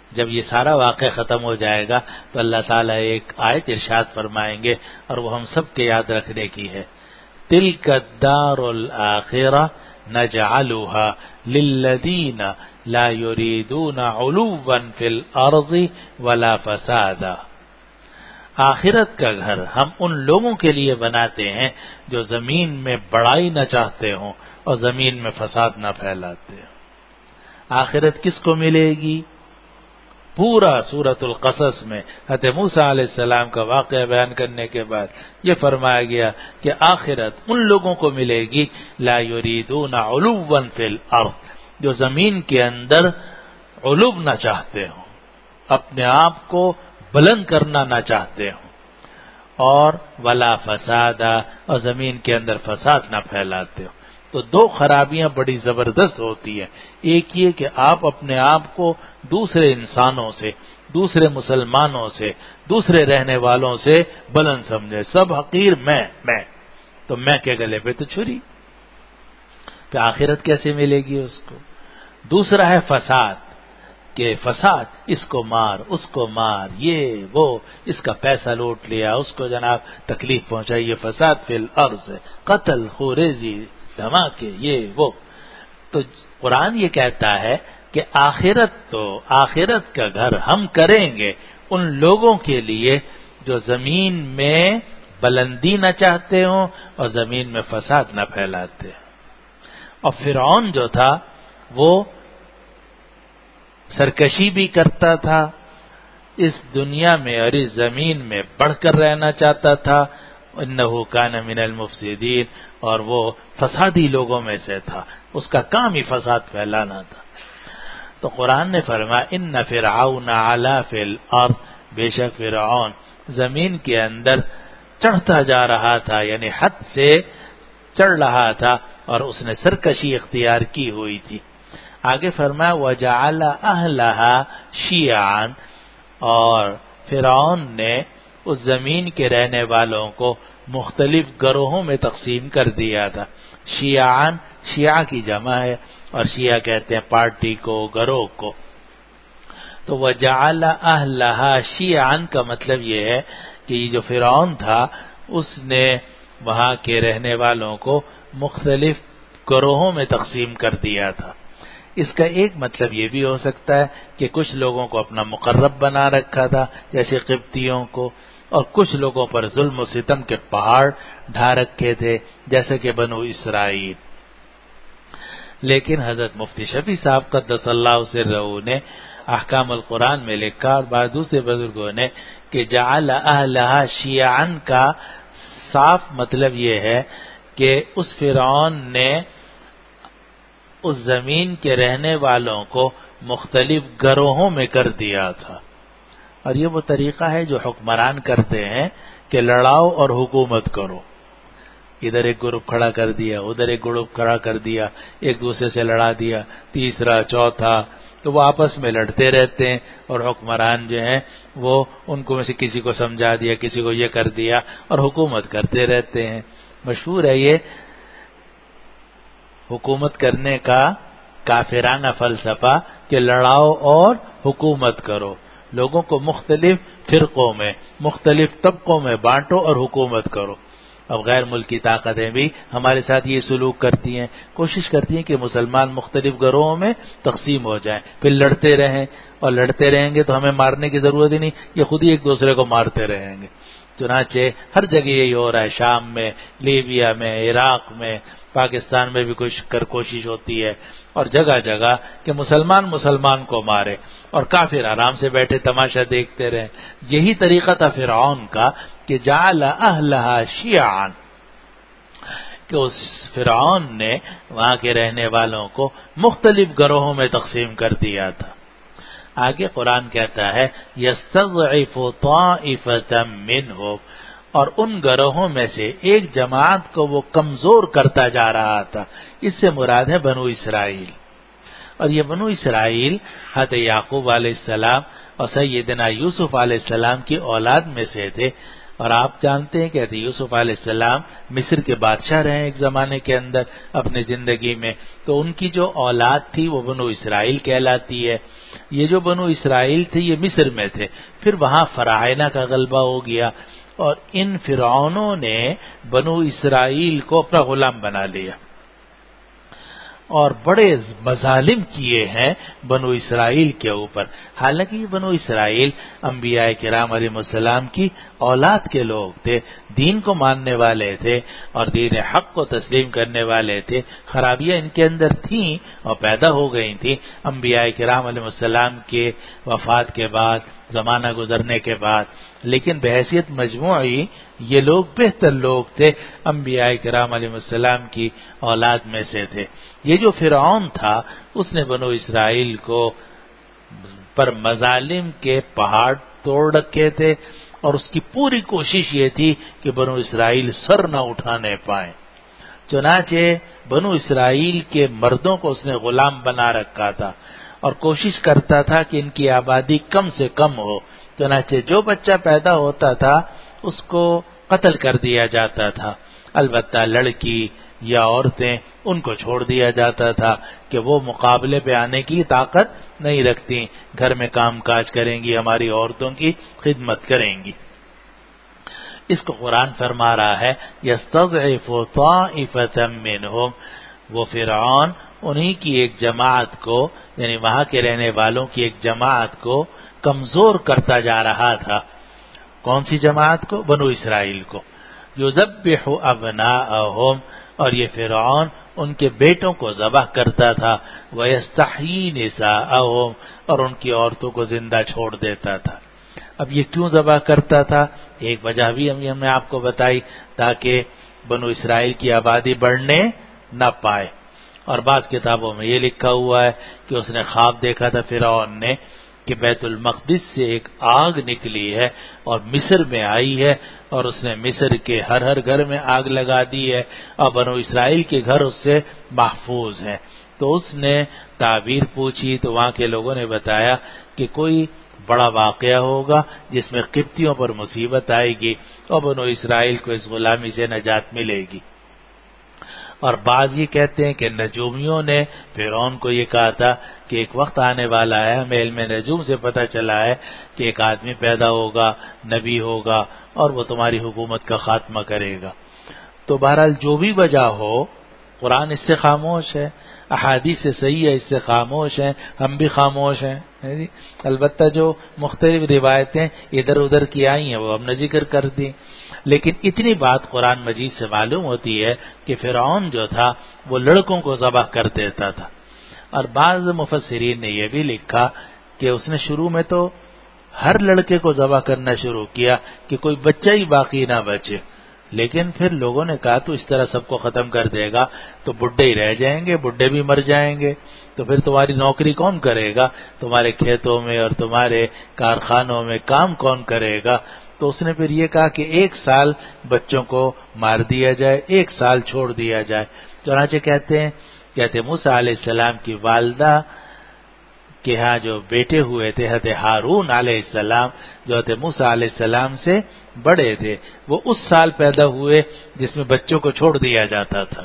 Speaker 1: جب یہ سارا واقعہ ختم ہو جائے گا تو اللہ تعالیٰ ایک آیت ارشاد فرمائیں گے اور وہ ہم سب کے یاد رکھنے کی ہے، تِلْكَ الدَّارُ الْآخِرَةُ نَجْعَلُهَا لِلَّذِينَ لَا يُرِيدُونَ عُلُوًّا فِي الْأَرْضِ وَلَا فَسَادًا، آخرت کا گھر ہم ان لوگوں کے لیے بناتے ہیں جو زمین میں بڑائی نہ چاہتے ہوں اور زمین میں فساد نہ پھیلاتے ہوں۔ آخرت کس کو ملے گی؟ پورا سورۃ القصص میں حضرت موسیٰ علیہ السلام کا واقعہ بیان کرنے کے بعد یہ فرمایا گیا کہ آخرت ان لوگوں کو ملے گی لا یریدون علوا فی الارض، جو زمین کے اندر علو نہ چاہتے ہوں، اپنے آپ کو بلند کرنا نہ چاہتے ہوں، اور ولا فسادا، اور زمین کے اندر فساد نہ پھیلاتے ہوں۔ تو دو خرابیاں بڑی زبردست ہوتی ہیں، ایک یہ کہ آپ اپنے آپ کو دوسرے انسانوں سے، دوسرے مسلمانوں سے، دوسرے رہنے والوں سے بلند سمجھے، سب حقیر میں تو میں کے گلے پہ تو چھری، کہ آخرت کیسے ملے گی اس کو۔ دوسرا ہے فساد، کہ فساد، اس کو مار، اس کو مار، یہ وہ، اس کا پیسہ لوٹ لیا، اس کو جناب تکلیف پہنچائی، یہ فساد فی الارض، قتل، خوریزی، دھماکے، یہ وہ۔ تو قرآن یہ کہتا ہے کہ آخرت کا گھر ہم کریں گے ان لوگوں کے لیے جو زمین میں بلندی نہ چاہتے ہوں اور زمین میں فساد نہ پھیلاتے ہیں۔ اور فرعون جو تھا وہ سرکشی بھی کرتا تھا، اس دنیا میں اور اس زمین میں بڑھ کر رہنا چاہتا تھا، انہ کان من المفسدین، اور وہ فسادی لوگوں میں سے تھا، اس کا کام ہی فساد پھیلانا تھا۔ تو قرآن نے فرمایا ان فرعون علا فی الارض، بے شک فرعون زمین کے اندر چڑھتا جا رہا تھا، یعنی حد سے چڑھ رہا تھا اور اس نے سرکشی اختیار کی ہوئی تھی۔ آگے فرمایا وجعل اہلھا شیعا، اور فرعون نے اس زمین کے رہنے والوں کو مختلف گروہوں میں تقسیم کر دیا تھا۔ شیعان، شیعہ کی جمع ہے، اور شیعہ کہتے ہیں پارٹی کو، گروہ کو۔ تو وجعل اہلھا شیعا کا مطلب یہ ہے کہ یہ جو فرعون تھا اس نے وہاں کے رہنے والوں کو مختلف گروہوں میں تقسیم کر دیا تھا۔ اس کا ایک مطلب یہ بھی ہو سکتا ہے کہ کچھ لوگوں کو اپنا مقرب بنا رکھا تھا جیسے قبطیوں کو، اور کچھ لوگوں پر ظلم و ستم کے پہاڑ ڈھا رکھے تھے جیسے کہ بنو اسرائیل۔ لیکن حضرت مفتی شفیع صاحب قدس اللہ سرہ نے احکام القرآن میں لکھا، اور بعض دوسرے بزرگوں نے، کہ جعل اہلھا شیعا کا صاف مطلب یہ ہے کہ اس فرعون نے اس زمین کے رہنے والوں کو مختلف گروہوں میں کر دیا تھا۔ اور یہ وہ طریقہ ہے جو حکمران کرتے ہیں کہ لڑاؤ اور حکومت کرو، ادھر ایک گروپ کھڑا کر دیا، ادھر ایک گروپ کھڑا کر دیا، ایک دوسرے سے لڑا دیا، تیسرا، چوتھا، تو وہ آپس میں لڑتے رہتے ہیں، اور حکمران جو ہیں وہ ان کو میں سے کسی کو سمجھا دیا، کسی کو یہ کر دیا، اور حکومت کرتے رہتے ہیں۔ مشہور ہے یہ حکومت کرنے کا کافرانہ فلسفہ کہ لڑاؤ اور حکومت کرو، لوگوں کو مختلف فرقوں میں، مختلف طبقوں میں بانٹو اور حکومت کرو۔ اب غیر ملکی طاقتیں بھی ہمارے ساتھ یہ سلوک کرتی ہیں، کوشش کرتی ہیں کہ مسلمان مختلف گروہوں میں تقسیم ہو جائیں، پھر لڑتے رہیں، اور لڑتے رہیں گے تو ہمیں مارنے کی ضرورت ہی نہیں، یہ خود ہی ایک دوسرے کو مارتے رہیں گے۔ چنانچہ ہر جگہ یہی ہو رہا ہے، شام میں، لیبیا میں، عراق میں، پاکستان میں بھی کوشش ہوتی ہے، اور جگہ جگہ کہ مسلمان کو مارے اور کافر آرام سے بیٹھے تماشا دیکھتے رہیں۔ یہی طریقہ تھا فرعون کا کہ جعل اہلھا شیعا، کہ اس فرعون نے وہاں کے رہنے والوں کو مختلف گروہوں میں تقسیم کر دیا تھا۔ آگے قرآن کہتا ہے یستضعف طائفة منهم، اور ان گروہوں میں سے ایک جماعت کو وہ کمزور کرتا جا رہا تھا۔ اس سے مراد ہے بنو اسرائیل، اور یہ بنو اسرائیل حضرت یعقوب علیہ السلام اور سیدنا یوسف علیہ السلام کی اولاد میں سے تھے، اور آپ جانتے ہیں کہ حضرت یوسف علیہ السلام مصر کے بادشاہ رہے ایک زمانے کے اندر اپنی زندگی میں، تو ان کی جو اولاد تھی وہ بنو اسرائیل کہلاتی ہے۔ یہ جو بنو اسرائیل تھے یہ مصر میں تھے، پھر وہاں فراعنہ کا غلبہ ہو گیا اور ان فرعونوں نے بنو اسرائیل کو اپنا غلام بنا لیا اور بڑے مظالم کیے ہیں بنو اسرائیل کے اوپر۔ حالانکہ یہ بنو اسرائیل انبیاء کرام علیہ السلام کی اولاد کے لوگ تھے، دین کو ماننے والے تھے اور دین حق کو تسلیم کرنے والے تھے۔ خرابیاں ان کے اندر تھیں اور پیدا ہو گئی تھیں انبیاء کرام علیہ السلام کے وفات کے بعد، زمانہ گزرنے کے بعد، لیکن بحیثیت مجموعی یہ لوگ بہتر لوگ تھے، انبیاء کرام علیہ السلام کی اولاد میں سے تھے۔ یہ جو فرعون تھا اس نے بنو اسرائیل کو پر مظالم کے پہاڑ توڑ رکھے تھے اور اس کی پوری کوشش یہ تھی کہ بنو اسرائیل سر نہ اٹھانے پائیں۔ چنانچہ بنو اسرائیل کے مردوں کو اس نے غلام بنا رکھا تھا اور کوشش کرتا تھا کہ ان کی آبادی کم سے کم ہو۔ چنانچہ جو بچہ پیدا ہوتا تھا اس کو قتل کر دیا جاتا تھا، البتہ لڑکی یا عورتیں ان کو چھوڑ دیا جاتا تھا کہ وہ مقابلے پہ آنے کی طاقت نہیں رکھتی، گھر میں کام کاج کریں گی، ہماری عورتوں کی خدمت کریں گی۔ اس کو قرآن فرما رہا ہے یستضعف طائفة منهم، وہ فرعون انہی کی ایک جماعت کو، یعنی وہاں کے رہنے والوں کی ایک جماعت کو کمزور کرتا جا رہا تھا۔ کون سی جماعت کو؟ بنو اسرائیل کو۔ یذبح ابناءهم، اور یہ فرعون ان کے بیٹوں کو ذبح کرتا تھا، ویستحیی نساءهم، اور ان کی عورتوں کو زندہ چھوڑ دیتا تھا۔ اب یہ کیوں ذبح کرتا تھا؟ ایک وجہ بھی ہم نے آپ کو بتائی، تاکہ بنو اسرائیل کی آبادی بڑھنے نہ پائے۔ اور بعض کتابوں میں یہ لکھا ہوا ہے کہ اس نے خواب دیکھا تھا فرعون نے کہ بیت المقدس سے ایک آگ نکلی ہے اور مصر میں آئی ہے، اور اس نے مصر کے ہر گھر میں آگ لگا دی ہے اور بنو اسرائیل کے گھر اس سے محفوظ ہیں۔ تو اس نے تعبیر پوچھی تو وہاں کے لوگوں نے بتایا کہ کوئی بڑا واقعہ ہوگا جس میں قبطیوں پر مصیبت آئے گی اور بنو اسرائیل کو اس غلامی سے نجات ملے گی۔ اور بعض یہ کہتے ہیں کہ نجومیوں نے فرعون کو یہ کہا تھا کہ ایک وقت آنے والا ہے، ہمیں علم نجوم سے پتہ چلا ہے کہ ایک آدمی پیدا ہوگا، نبی ہوگا اور وہ تمہاری حکومت کا خاتمہ کرے گا۔ تو بہرحال جو بھی وجہ ہو، قرآن اس سے خاموش ہے، احادیث صحیح ہے اس سے خاموش ہیں، ہم بھی خاموش ہیں۔ البتہ جو مختلف روایتیں ادھر ادھر کی آئی ہیں وہ ہم نے ذکر کر دی، لیکن اتنی بات قرآن مجید سے معلوم ہوتی ہے کہ فرعون جو تھا وہ لڑکوں کو ذبح کر دیتا تھا۔ اور بعض مفسرین نے یہ بھی لکھا کہ اس نے شروع میں تو ہر لڑکے کو ذبح کرنا شروع کیا کہ کوئی بچہ ہی باقی نہ بچے، لیکن پھر لوگوں نے کہا تو اس طرح سب کو ختم کر دے گا تو بڈھے ہی رہ جائیں گے، بڈھے بھی مر جائیں گے، تو پھر تمہاری نوکری کون کرے گا؟ تمہارے کھیتوں میں اور تمہارے کارخانوں میں کام کون کرے گا؟ تو اس نے پھر یہ کہا کہ 1 سال بچوں کو مار دیا جائے، 1 سال چھوڑ دیا جائے۔ چنانچہ کہتے ہیں موسیٰ علیہ السلام کی والدہ کے ہاں جو بیٹے ہوئے تھے حضرت ہارون علیہ السلام، جو حضرت موسیٰ علیہ السلام سے بڑے تھے، وہ اس سال پیدا ہوئے جس میں بچوں کو چھوڑ دیا جاتا تھا،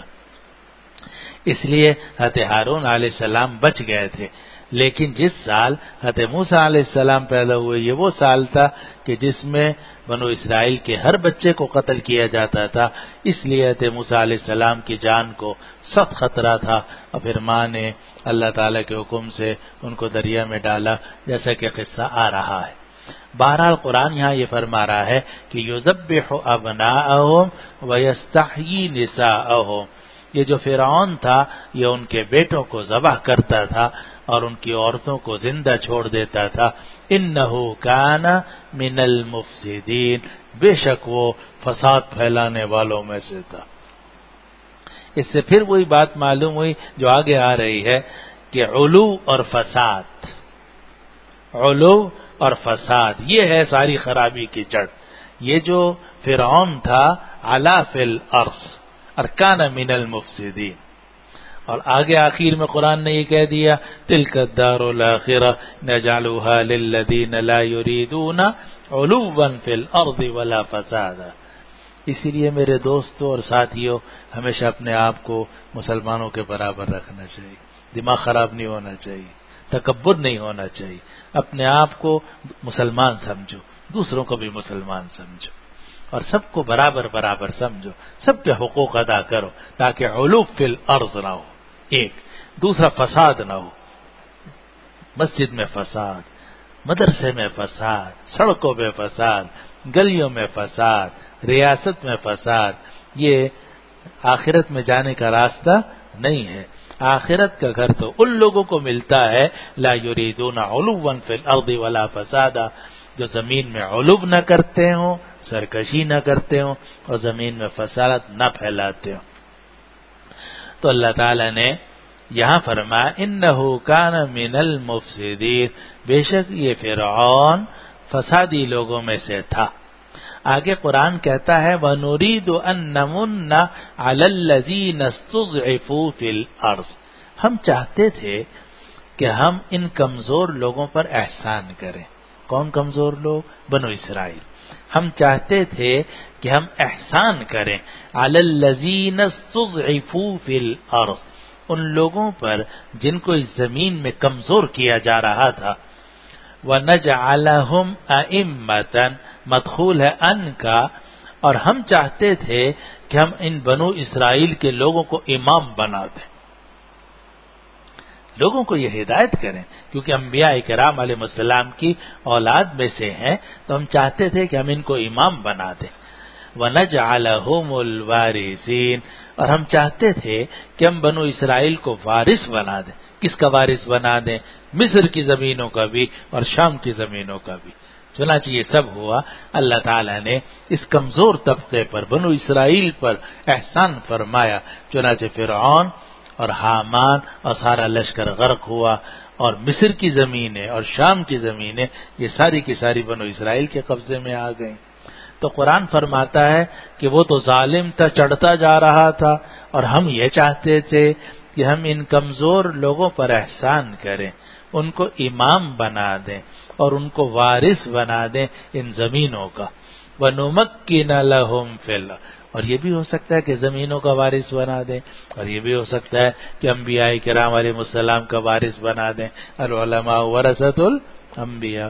Speaker 1: اس لیے حضرت ہارون علیہ السلام بچ گئے تھے۔ لیکن جس سال حضرت موسیٰ علیہ السلام پیدا ہوئے یہ وہ سال تھا کہ جس میں بنو اسرائیل کے ہر بچے کو قتل کیا جاتا تھا، اس لیے حضرت موسیٰ علیہ السلام کی جان کو سخت خطرہ تھا، اور پھر ماں نے اللہ تعالیٰ کے حکم سے ان کو دریا میں ڈالا، جیسا کہ قصہ آ رہا ہے۔ بہرحال قرآن یہاں یہ فرما رہا ہے کہ یذبح ابناءهم ویستحیی نساءهم، یہ جو فرعون تھا یہ ان کے بیٹوں کو ذبح کرتا تھا اور ان کی عورتوں کو زندہ چھوڑ دیتا تھا۔ انہ کان من المفسدین، بے شک وہ فساد پھیلانے والوں میں سے تھا۔ اس سے پھر وہی بات معلوم ہوئی جو آگے آ رہی ہے کہ علو اور فساد، علو اور فساد یہ ہے ساری خرابی کی جڑ۔ یہ جو فرعون تھا علا فی الارض اور کان من المفسدین، اور آگے آخر میں قرآن نے یہ کہہ دیا تلک الدار الآخرہ نجعلها للذین لا یریدون علوا فی الارض ولا فسادا۔ اسی لیے میرے دوستوں اور ساتھیوں ہمیشہ اپنے آپ کو مسلمانوں کے برابر رکھنا چاہیے، دماغ خراب نہیں ہونا چاہیے، تکبر نہیں ہونا چاہیے، اپنے آپ کو مسلمان سمجھو، دوسروں کو بھی مسلمان سمجھو، اور سب کو برابر برابر سمجھو، سب کے حقوق ادا کرو تاکہ علو فی الارض نہ ہو، ایک دوسرا فساد نہ ہو، مسجد میں فساد، مدرسے میں فساد، سڑکوں میں فساد، گلیوں میں فساد، ریاست میں فساد، یہ آخرت میں جانے کا راستہ نہیں ہے۔ آخرت کا گھر تو ان لوگوں کو ملتا ہے لا یریدون علوا فی الارض ولا فسادا، جو زمین میں علو نہ کرتے ہوں، سرکشی نہ کرتے ہوں، اور زمین میں فساد نہ پھیلاتے ہوں۔ تو اللہ تعالی نے یہاں فرمایا انہ کان من المفسدین، بے شک یہ فرعون فسادی لوگوں میں سے تھا۔ آگے قرآن کہتا ہے وَنُرِيدُ أَن نَّمُنَّ عَلَى الَّذِينَ اسْتُضْعِفُوا فِي الْأَرْضِ، ہم چاہتے تھے کہ ہم ان کمزور لوگوں پر احسان کریں۔ کون کمزور لوگ؟ بنو اسرائیل۔ ہم چاہتے تھے کہ ہم احسان کریں عَلَى الَّذِينَ اسْتُضْعِفُوا فِي الْأَرْضِ، ان لوگوں پر جن کو اس زمین میں کمزور کیا جا رہا تھا۔ وَنَجْعَلَهُمْ أَئِمَّةً، مدخول ہے ان کا، اور ہم چاہتے تھے کہ ہم ان بنو اسرائیل کے لوگوں کو امام بنا دیں، لوگوں کو یہ ہدایت کریں، کیونکہ انبیاء کرام علیہ السلام کی اولاد میں سے ہیں، تو ہم چاہتے تھے کہ ہم ان کو امام بنا دیں۔ وَنَجْعَلَهُمُ الْوَارِثِينَ، اور ہم چاہتے تھے کہ ہم بنو اسرائیل کو وارث بنا دیں۔ کس کا وارث بنا دیں؟ مصر کی زمینوں کا بھی اور شام کی زمینوں کا بھی۔ چنانچہ یہ سب ہوا، اللہ تعالیٰ نے اس کمزور طبقے پر، بنو اسرائیل پر احسان فرمایا، چنانچہ فرعون اور حامان اور سارا لشکر غرق ہوا، اور مصر کی زمینیں اور شام کی زمینیں یہ ساری کی ساری بنو اسرائیل کے قبضے میں آ گئیں۔ تو قرآن فرماتا ہے کہ وہ تو ظالم تھا، چڑھتا جا رہا تھا، اور ہم یہ چاہتے تھے کہ ہم ان کمزور لوگوں پر احسان کریں، ان کو امام بنا دیں اور ان کو وارث بنا دیں ان زمینوں کا۔ وَنُمَكِّنَ لَهُمْ فِي الْأَرْضِ، اور یہ بھی ہو سکتا ہے کہ زمینوں کا وارث بنا دیں، اور یہ بھی ہو سکتا ہے کہ انبیاء کرام علیہ السلام کا وارث بنا دیں۔ العلماء ورثۃ الانبیاء۔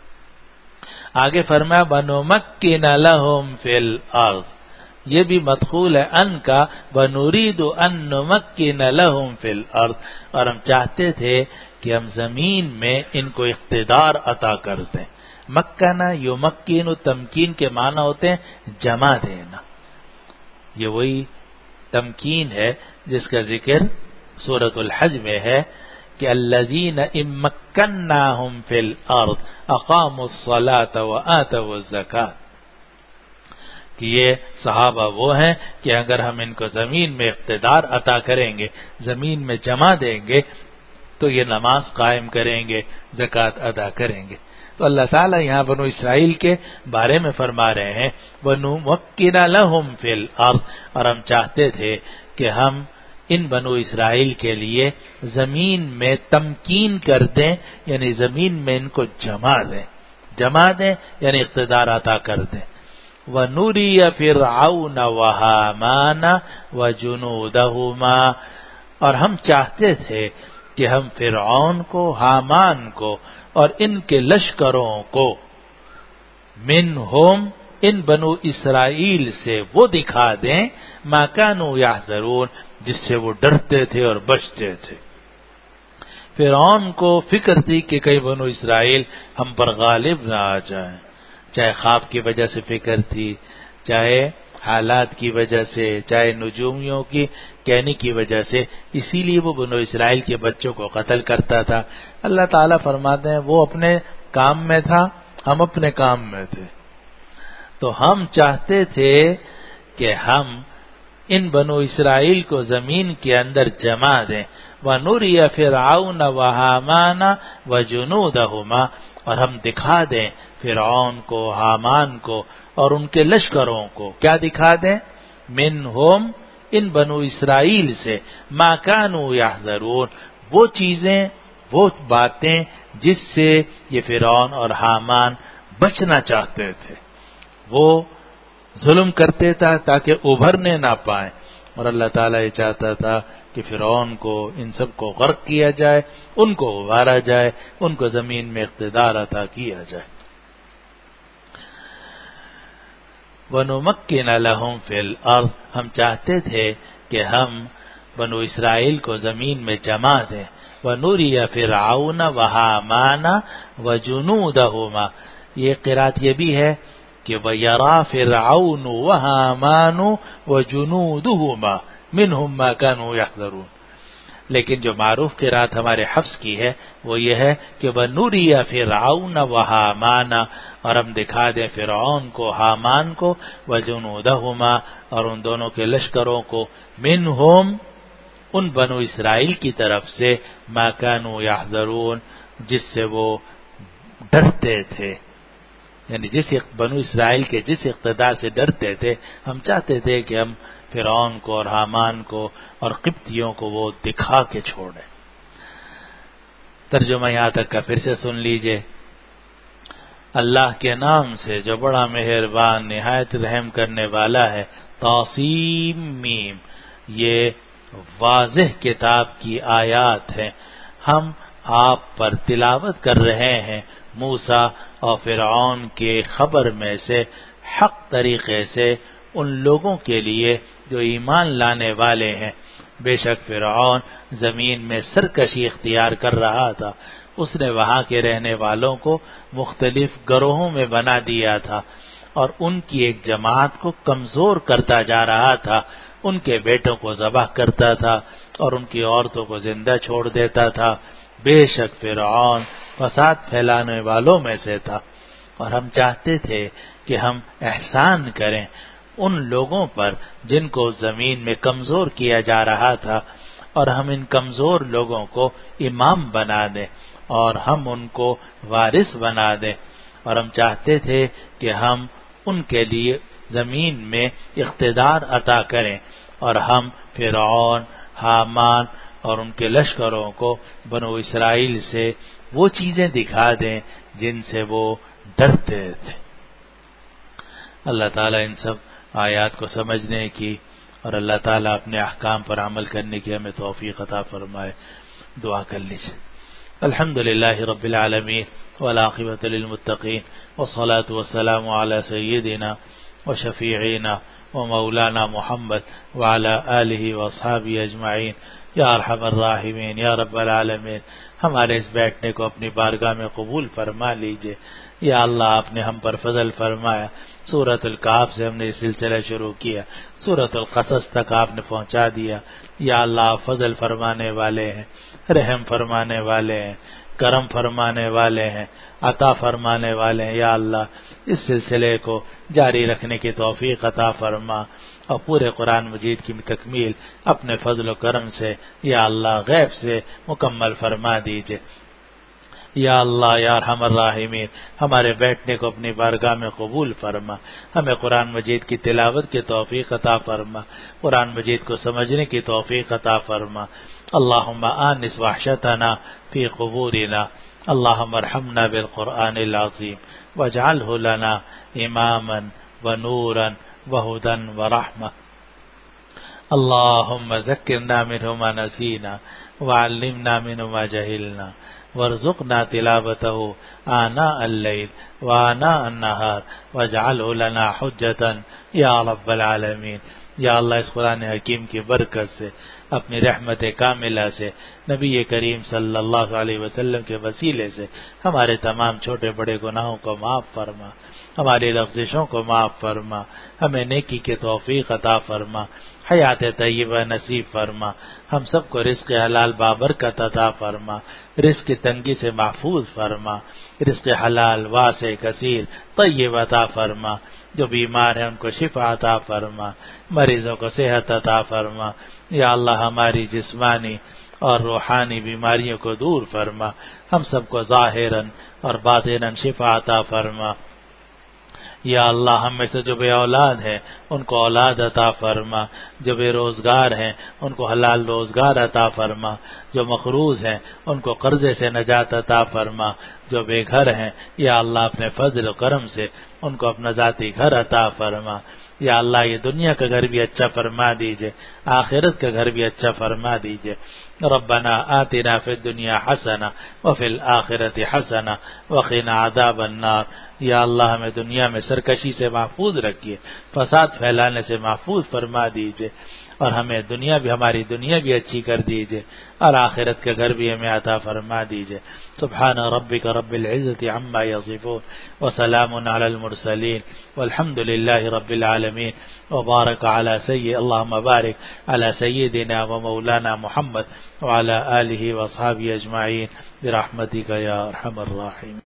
Speaker 1: آگے فرمایا وَنُمَكِّنَ لَهُمْ فِي الْأَرْضِ، یہ بھی مدخول ہے ان کا، وَنُرِيدُ أَن نُّمَكِّنَ لَهُمْ فِي الْأَرْضِ، اور ہم چاہتے تھے کہ ہم زمین میں ان کو اقتدار عطا کر دیں۔ مکنا یمکن و تمکین کے معنی ہوتے ہیں جمع دینا، یہ وہی تمکین ہے جس کا ذکر سورۃ الحج میں ہے کہ الذین ان مکناہم فی الارض اقاموا الصلاۃ وآتوا الزکاۃ، کہ یہ صحابہ وہ ہیں کہ اگر ہم ان کو زمین میں اقتدار عطا کریں گے، زمین میں جمع دیں گے، تو یہ نماز قائم کریں گے، زکوٰۃ ادا کریں گے۔ تو اللہ تعالیٰ یہاں بنو اسرائیل کے بارے میں فرما رہے ہیں وَنُمَكِّنَ لَهُمْ فِي الْأَرْضِ، اور ہم چاہتے تھے کہ ہم ان بنو اسرائیل کے لیے زمین میں تمکین کر دیں، یعنی زمین میں ان کو جما دیں یعنی اقتدار عطا کر دیں۔ وَنُرِيَ فِرْعَوْنَ وَهَامَانَ وَجُنُودَهُمَا، اور ہم چاہتے تھے کہ ہم فرعون کو، حامان کو اور ان کے لشکروں کو، منہم ان بنو اسرائیل سے وہ دکھا دیں، ما کانوا یحذرون، جس سے وہ ڈرتے تھے اور بچتے تھے۔ فرعون کو فکر تھی کہ کئی بنو اسرائیل ہم پر غالب نہ آ جائیں، چاہے خواب کی وجہ سے فکر تھی، چاہے حالات کی وجہ سے، چاہے نجومیوں کی کہنے کی وجہ سے، اسی لیے وہ بنو اسرائیل کے بچوں کو قتل کرتا تھا۔ اللہ تعالیٰ فرماتے ہیں وہ اپنے کام میں تھا، ہم اپنے کام میں تھے۔ تو ہم چاہتے تھے کہ ہم ان بنو اسرائیل کو زمین کے اندر جما دیں، وَنُرِيَ فِرْعَوْنَ وَهَامَانَ وَجُنُودَهُمَا، اور ہم دکھا دیں فرعون کو، حامان کو اور ان کے لشکروں کو۔ کیا دکھا دیں؟ منہم ان بنو اسرائیل سے ما کانوا یحذرون، وہ چیزیں، وہ باتیں جس سے یہ فرعون اور حامان بچنا چاہتے تھے. وہ ظلم کرتے تھا تاکہ ابھرنے نہ پائیں، اور اللہ تعالیٰ یہ چاہتا تھا کہ فرعون کو، ان سب کو غرق کیا جائے، ان کو ابھارا جائے، ان کو زمین میں اقتدار عطا کیا جائے. وَنُمَكِّنَ لَهُمْ فِي الْأَرْضِ، ہم چاہتے تھے کہ ہم بنو اسرائیل کو زمین میں جما دیں. وَنُرِيَ فِرْعَوْنَ وَهَامَانَ وَجُنُودَهُمَا، یہ قرات یہ بھی ہے کہ وَيَرَى فِرْعَوْنُ وَهَامَانُ وَجُنُودُهُمَا مِنْهُمْ مَا كَانُوا يَحْذَرُونَ. لیکن جو معروف قرات ہمارے حفظ کی ہے وہ یہ ہے کہ وَنُرِيَ فِرْعَوْنَ وَهَامَانَ، اور ہم دکھا دیں فرعون کو، حامان کو، وَجُنُودَهُمَا، اور ان دونوں کے لشکروں کو، منہم، ان بنو اسرائیل کی طرف سے، ما كانوا يحذرون، جس سے وہ ڈرتے تھے. یعنی جس بنو اسرائیل کے جس اقتدار سے ڈرتے تھے، ہم چاہتے تھے کہ ہم فرعون کو اور حامان کو اور قبطیوں کو وہ دکھا کے چھوڑیں. ترجمہ یہاں تک کا پھر سے سن لیجئے. اللہ کے نام سے جو بڑا مہربان نہایت رحم کرنے والا ہے. طاسیم میم، یہ واضح کتاب کی آیات ہیں. ہم آپ پر تلاوت کر رہے ہیں موسیٰ اور فرعون کے خبر میں سے حق طریقے سے ان لوگوں کے لیے جو ایمان لانے والے ہیں. بے شک فرعون زمین میں سرکشی اختیار کر رہا تھا. اس نے وہاں کے رہنے والوں کو مختلف گروہوں میں بنا دیا تھا اور ان کی ایک جماعت کو کمزور کرتا جا رہا تھا. ان کے بیٹوں کو ذبح کرتا تھا اور ان کی عورتوں کو زندہ چھوڑ دیتا تھا. بے شک فرعون فساد پھیلانے والوں میں سے تھا. اور ہم چاہتے تھے کہ ہم احسان کریں ان لوگوں پر جن کو زمین میں کمزور کیا جا رہا تھا، اور ہم ان کمزور لوگوں کو امام بنا دیں اور ہم ان کو وارث بنا دیں. اور ہم چاہتے تھے کہ ہم ان کے لیے زمین میں اقتدار عطا کریں، اور ہم فرعون، حامان اور ان کے لشکروں کو بنو اسرائیل سے وہ چیزیں دکھا دیں جن سے وہ ڈرتے تھے. اللہ تعالیٰ ان سب آیات کو سمجھنے کی اور اللہ تعالیٰ اپنے احکام پر عمل کرنے کی ہمیں توفیق عطا فرمائے. دعا کر لیجیے. الحمدللہ رب العالمین والعاقبۃ للمتقین والصلاة والسلام علی سیدنا وشفیعنا ومولانا محمد وعلی آلہ واصحابہ اجمعین. یا ارحم الراحمین یا رب العالمین، ہمارے اس بیٹھنے کو اپنی بارگاہ میں قبول فرما لیجئے. یا اللہ، آپ نے ہم پر فضل فرمایا. سورۃ الکہف سے ہم نے یہ سلسلہ شروع کیا، سورۃ القصص تک آپ نے پہنچا دیا. یا اللہ، آپ فضل فرمانے والے ہیں، رحم فرمانے والے ہیں، کرم فرمانے والے ہیں، عطا فرمانے والے ہیں. یا اللہ، اس سلسلے کو جاری رکھنے کی توفیق عطا فرما اور پورے قرآن مجید کی تکمیل اپنے فضل و کرم سے یا اللہ غیب سے مکمل فرما دیجئے. یا اللہ یا ارحم الراحمین، ہمارے بیٹھنے کو اپنی بارگاہ میں قبول فرما. ہمیں قرآن مجید کی تلاوت کی توفیق عطا فرما، قرآن مجید کو سمجھنے کی توفیق عطا فرما. اللہم آنس وحشتنا فی قبورنا، اللہم ارحمنا بالقرآن العظیم واجعلہ لنا اماما ونورا وہدا ورحمہ. اللہم ذکرنا منہ ما نسینا وعلمنا منہ ما جہلنا وارزقنا تلاوته آناء اللیل وآناء النہار واجعلہ لنا حجتا یا رب العالمین. یا اللہ، اس قرآن حکیم کی برکت سے، اپنی رحمت کاملہ سے، نبی کریم صلی اللہ علیہ وسلم کے وسیلے سے ہمارے تمام چھوٹے بڑے گناہوں کو معاف فرما، ہماری لفظشوں کو معاف فرما، ہمیں نیکی کے توفیق عطا فرما، حیات طیبہ نصیب فرما. ہم سب کو رزق حلال بابرکت عطا فرما، رزق کی تنگی سے محفوظ فرما، رزق حلال واسع کثیر طیب عطا فرما. جو بیمار ہیں ان کو شفا عطا فرما، مریضوں کو صحت عطا فرما. یا اللہ، ہماری جسمانی اور روحانی بیماریوں کو دور فرما، ہم سب کو ظاہراً اور باطناً شفا عطا فرما. یا اللہ ہم میں سے جو بے اولاد ہیں ان کو اولاد عطا فرما، جو بے روزگار ہیں ان کو حلال روزگار عطا فرما، جو مقروض ہیں ان کو قرضے سے نجات عطا فرما، جو بے گھر ہیں یا اللہ اپنے فضل و کرم سے ان کو اپنا ذاتی گھر عطا فرما۔ یا اللہ یہ دنیا کا گھر بھی اچھا فرما دیجئے، آخرت کا گھر بھی اچھا فرما دیجئے۔ ربنا آتنا فی الدنیا حسنہ وفی الآخرۃ حسنہ وقنا عذاب النار۔ یا اللہ ہمیں دنیا میں سرکشی سے محفوظ رکھیے، فساد پھیلانے سے محفوظ فرما دیجئے، اور ہمیں ہماری دنیا بھی اچھی کر دیجئے، اور آخرت کا گھر بھی ہمیں عطا فرما دیجئے۔ سبحان ربک رب العزة عما یصفون وسلام علی المرسلین والحمد للہ رب العالمین وبارک اللہم بارک علی سیدنا ومولانا محمد وعلی آلہ واصحابہ اجمعین برحمتک یا ارحم الراحمین۔